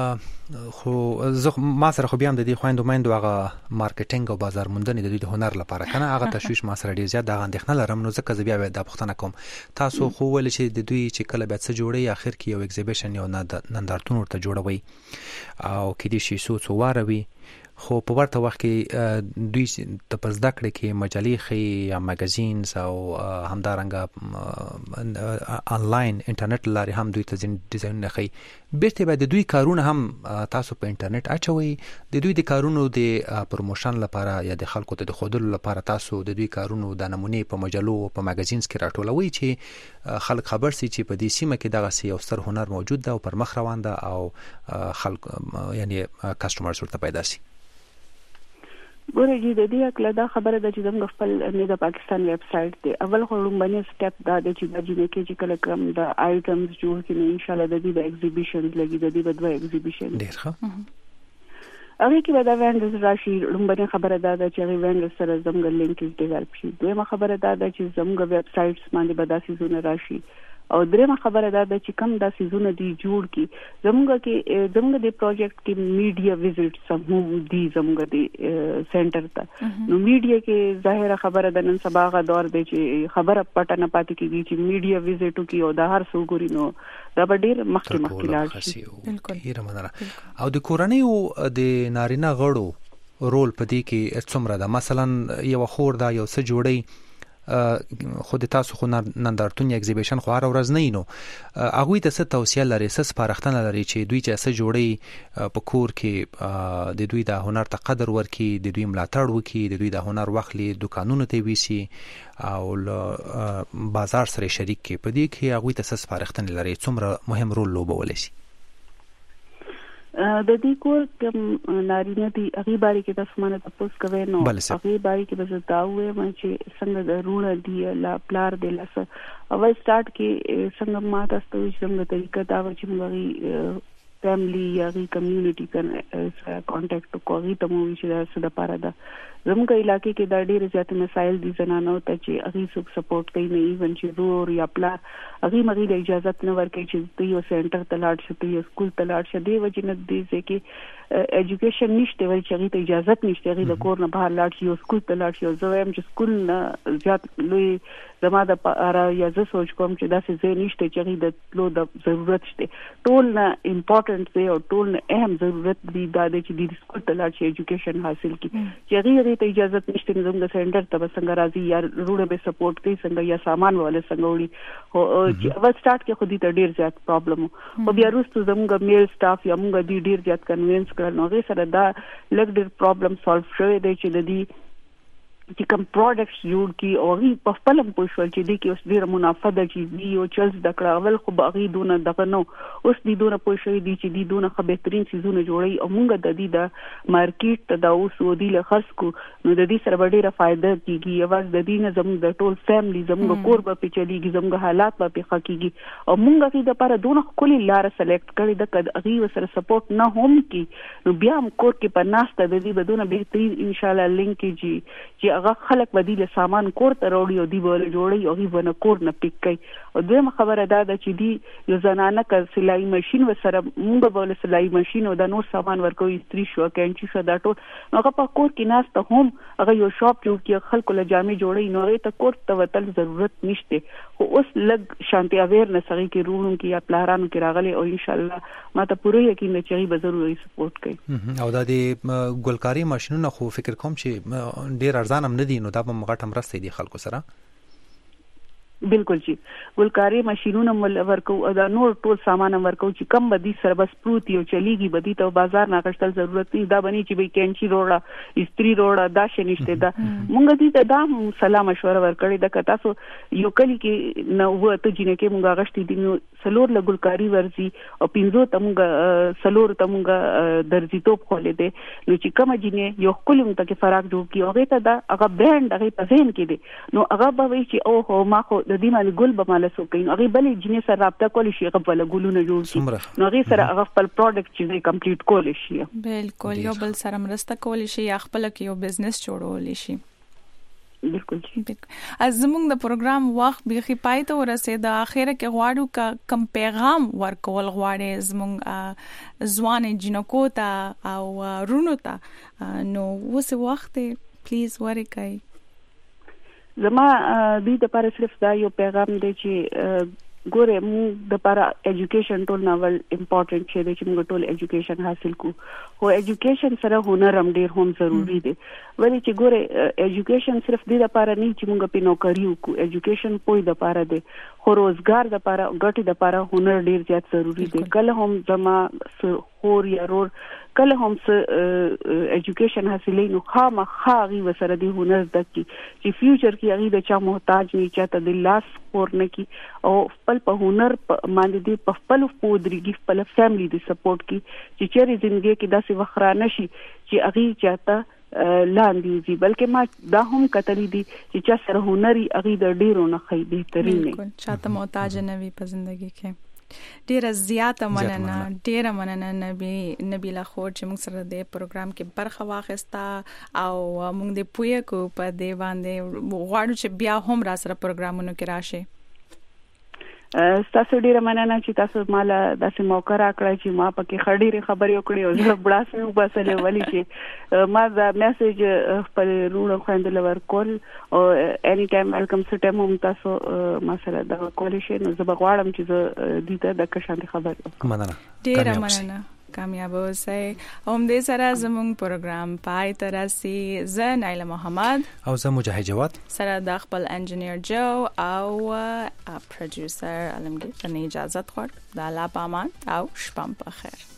خو ما سره خو بیا د دې خويندو مایندو هغه مارکیټینګ او بازار موندنې د دې هنر لپاره کنه هغه تشویش ما سره ډیر زیات د اندېښنه لرم نو ځکه زه بیا د پښتنه کوم تاسو خو ول شي د دوی چې کله به څه جوړي اخر کې یو ایگزیبیشن یو نندارتون ورته جوړوي او کې دي شي سوڅ واروي خو په ورته وخت کې دوی د پزدا کړ کې مجلې خي یا میگزینز او همدارنګه انلاین انټرنیټ لاري هم دوی ته ډیزاین نه خي بیرته به د دوی کارونه هم تاسو په انټرنیټ اچوي د دوی د کارونو د پروموشن لپاره یا د خلکو ته د خودلو لپاره تاسو د دوی کارونو د نمونه په مجلو او په میگزینز کې راټولوي چې خلک خبر سي چې په دې سیمه کې دغه یو ستر هنر موجود ده او پر مخ روان ده او خلک یعنی کسٹمرز ورته پیدا سي ګورې د دې اکله دا خبره ده چې زموږ خپل نه د پاکستان ویب سټ دی اول خو لومبني سټپ دا دی چې د جنې کې چې کله کوم د آیټمز جوړ کړي ان شاء الله د دې ایگزیبیشن لګي د دې بدوي ایگزیبیشن ډیر ښه هغه کې به دا وینډز راشي لومبني خبره ده چې هغه وینډز سره زموږ لینکز ډیولپ شي دویمه خبره ده چې زموږ ویب سټس باندې به دا سيزونه راشي او درېمه خبره ده چې کوم دا سيزونه دي جوړ کی زموږ د پروجیکټ کې میډیا وزټس هم دي زموږ د سنټر ته نو میډیا کې ظاهره خبره ده نن سبا غا دور دی چې خبره پټه نه پاتې کیږي چې میډیا وزټو کې او د هر څو ګوري نو دا به ډیر مخکې لاړ شي بالکل او د کورنۍ او د نارینه غړو رول پدې کې څومره ده مثلا یو خور دا یو څه جوړي خود تاسو خو نندارتون ایگزیبیشن خو هر ورځ نه نو هغه ته څه توصیه لري څه سپارښتنه لري چې دوی چې څه جوړي په کور کې د دوی د هنر ته قدر ورکړي د دوی ملاتړ وکړي د دوی د هنر واخلي دکانونو ته ویسي او بازار سره شریک کې په دې کې هغه ته څه سپارښتنه لري څومره مهم رول لوبولی شي د دې کور کوم نارینه دي هغه باري کې تاسو مانه تاسو کوي نو هغه باري کې به تاسو وې چې څنګه د رونه دی لا پلار دی لاس اول سٹارټ کې څنګه ما تاسو څنګه طریقه دا و چې موږ فیملی یا کمیونټي کنه کانټیکټ کوي ته مو چې دا لپاره دا زموږ علاقې کې دا ډېر زیات مسایل دي زنانو ته چې هغه څوک سپورټ کوي نه ایون چې رور یا پلار هغه مغي د اجازه نه ورکړي چې ته یو سنټر ته لاړ شې ته یو سکول ته لاړ شې دی وجه نه دي چې ایجوکیشن نشته ول چې هغه ته اجازه نشته هغه د کور نه بهر لاړ شي یو سکول ته لاړ شي زه وایم چې سکول نه زیات لوی زما د پاره یا زه سوچ کوم چې دا څه زه نشته چې هغه د لو د ضرورت شته ټول نه امپورټنت دی او ټول نه اهم ضرورت دی دا چې د سکول ته لاړ شي ایجوکیشن حاصل کړي چې هغه ته اجازه نشته زموږ سنټر ته څنګه راځي یا روړه به سپورټ کوي څنګه یا سامان ولا څنګه وړي او چې اول سٹارټ کې خو دې ته ډیر زیات پرابلم او بیا وروسته زموږ میل سټاف یا موږ دې ډیر زیات کنوینس کړل نو هغه سره دا لږ ډیر پرابلم سالو شوی دی چې د دې چې کوم پروډکټس جوړ کی او غي په خپل پوښول چې د کې اوس ډیر منافع د چې دی او چلز د کړهول خو باغی دونه دغه نو اوس دی دونه پوښوي دی چې دی دونه خو بهترین سيزونه جوړي او موږ د دې د مارکیټ د اوس ودی له خرڅ کو نو د دې سره ډیره فائدہ کیږي یواز د دې نه زموږ د ټول فیملی زموږ کور به چلیږي زموږ حالات به په حقيقي او موږ کې د لپاره دونه خولي لار سلیکټ کړی د کد اغي وسره سپورټ نه هم کی نو بیا هم کور کې په ناشته د دې بدونه بهترین ان شاء الله لینک چې هغه خلک بدیل سامان کور ته راوړي او دی بول جوړي او هی ونه کور نه پک کوي او دویمه خبره دا ده چې دی یو زنانه ک سلای ماشين وسره موږ بول سلای ماشين او د نور سامان ورکوي استری شو کینچی شو دا ټول هغه په کور کې ناشته هم هغه یو شاپ جوړ کې خلکو له جامې جوړي نو ته کور ته وتل ضرورت نشته خو اوس لګ شانتي اویرنس هغه کې روړو کې یا پلارانو کې راغلي او ان شاء الله ما ته پوره یقین دی چې به ضروري سپورټ کوي او د دې ګلکاري ماشينونو خو فکر کوم چې ډیر ارزان هم نه دي نو دا به مغټ هم راستي دي خلکو سره بالکل جی ګلکاري ماشينونه مل ورکو او دا نور ټول سامان ورکو چې کم بدی سره بس پروت یو چلیږي بدی ته بازار نه غشتل ضرورت نه دا بني چې به کینچی روړه استری روړه دا شنيشته دا مونږ دې ته دا سلام مشوره ورکړی دا کتا سو یو کلی کې نو وته جنې کې مونږ غشتي دي نو سلور له ګلکاري ورزي او پینځو ته مونږ سلور ته مونږ درځي توپ خولې دي نو چې کوم جنې یو کلی مونږ ته فرق جوړ کی او هغه ته دا هغه برند هغه په ذهن کې دي نو هغه به وي چې او هو ما خو د دې باندې ګل به مال سو کوي هغه بلې جنې سره رابطه کولی شي هغه بل ګلونه جوړ شي نو هغه سره هغه خپل پروډکټ چې کمپلیټ کولی شي بالکل یو بل سره مرسته کولی شي یا خپل کې یو بزنس جوړول شي بالکل از زموږ د پروګرام وخت به خي پای ته ورسېد اخره کې غواړو کا کم پیغام ورکول غواړي زموږ ځوان جنکو ته او رونو ته نو وسه وخت پلیز ورکای زما دې د پر صرف دا یو پیغام دی چې ګوره موږ د پر ایجوکیشن ټول ناول امپورټنٹ شی دی چې موږ ټول ایجوکیشن حاصل کو خو ایجوکیشن سره هنر هم ډیر هم ضروری دی ولی چې ګوره ایجوکیشن صرف دې لپاره نه چې موږ په نوکری وکړو ایجوکیشن پوی د لپاره دی خو روزګار د لپاره ګټي د لپاره هنر ډیر زیات ضروری دی کله هم زما خور یا رور کله هم ایجوکیشن حاصلې نو خامخاغي وسره دی هنر دکی چې فیوچر کې هغه د چا محتاج نه چاته د لاس خور نه کی او خپل په هنر باندې دی په خپل پودريږي خپل فیملی دی سپورټ کی چې چیرې ژوندۍ کې داسې وخرانه شي چې هغه چاته لاندې دي بلکې ما دا هم کتلې دي چې چا سره هنري هغه د ډیرو نه خې بهترین نه بالکل چاته محتاج نه وي په ژوندۍ کې ډیره زیاته مننه نبیله خور چې موږ سره د پروګرام کې برخه واخیسته او موږ د پوهه کو په دې باندې غواړو چې بیا هم را سره پروګرامونو کې راشي تاسو ډیره مننه چې تاسو مال داسې موقع راکړی چې ما پکې خډيري خبرې وکړې او زه بلاس مې وباسلې ولې چې ما دا میسج خپل روړ خويندل ورکول او اني ټایم ویلکم سټم هم تاسو ما سره دا کول شي نو زه بغواړم چې زه دې ته د کشان خبر مننه ډیره مننه کامیاب اوسئ هم دې سره زموږ پروګرام پای ته راسي زه نایله محمد او زه مجاهد جواد سره د خپل انجینیر جو او پروډوسر علمگیر ته اجازه خور د الله پامان او شپه په خیر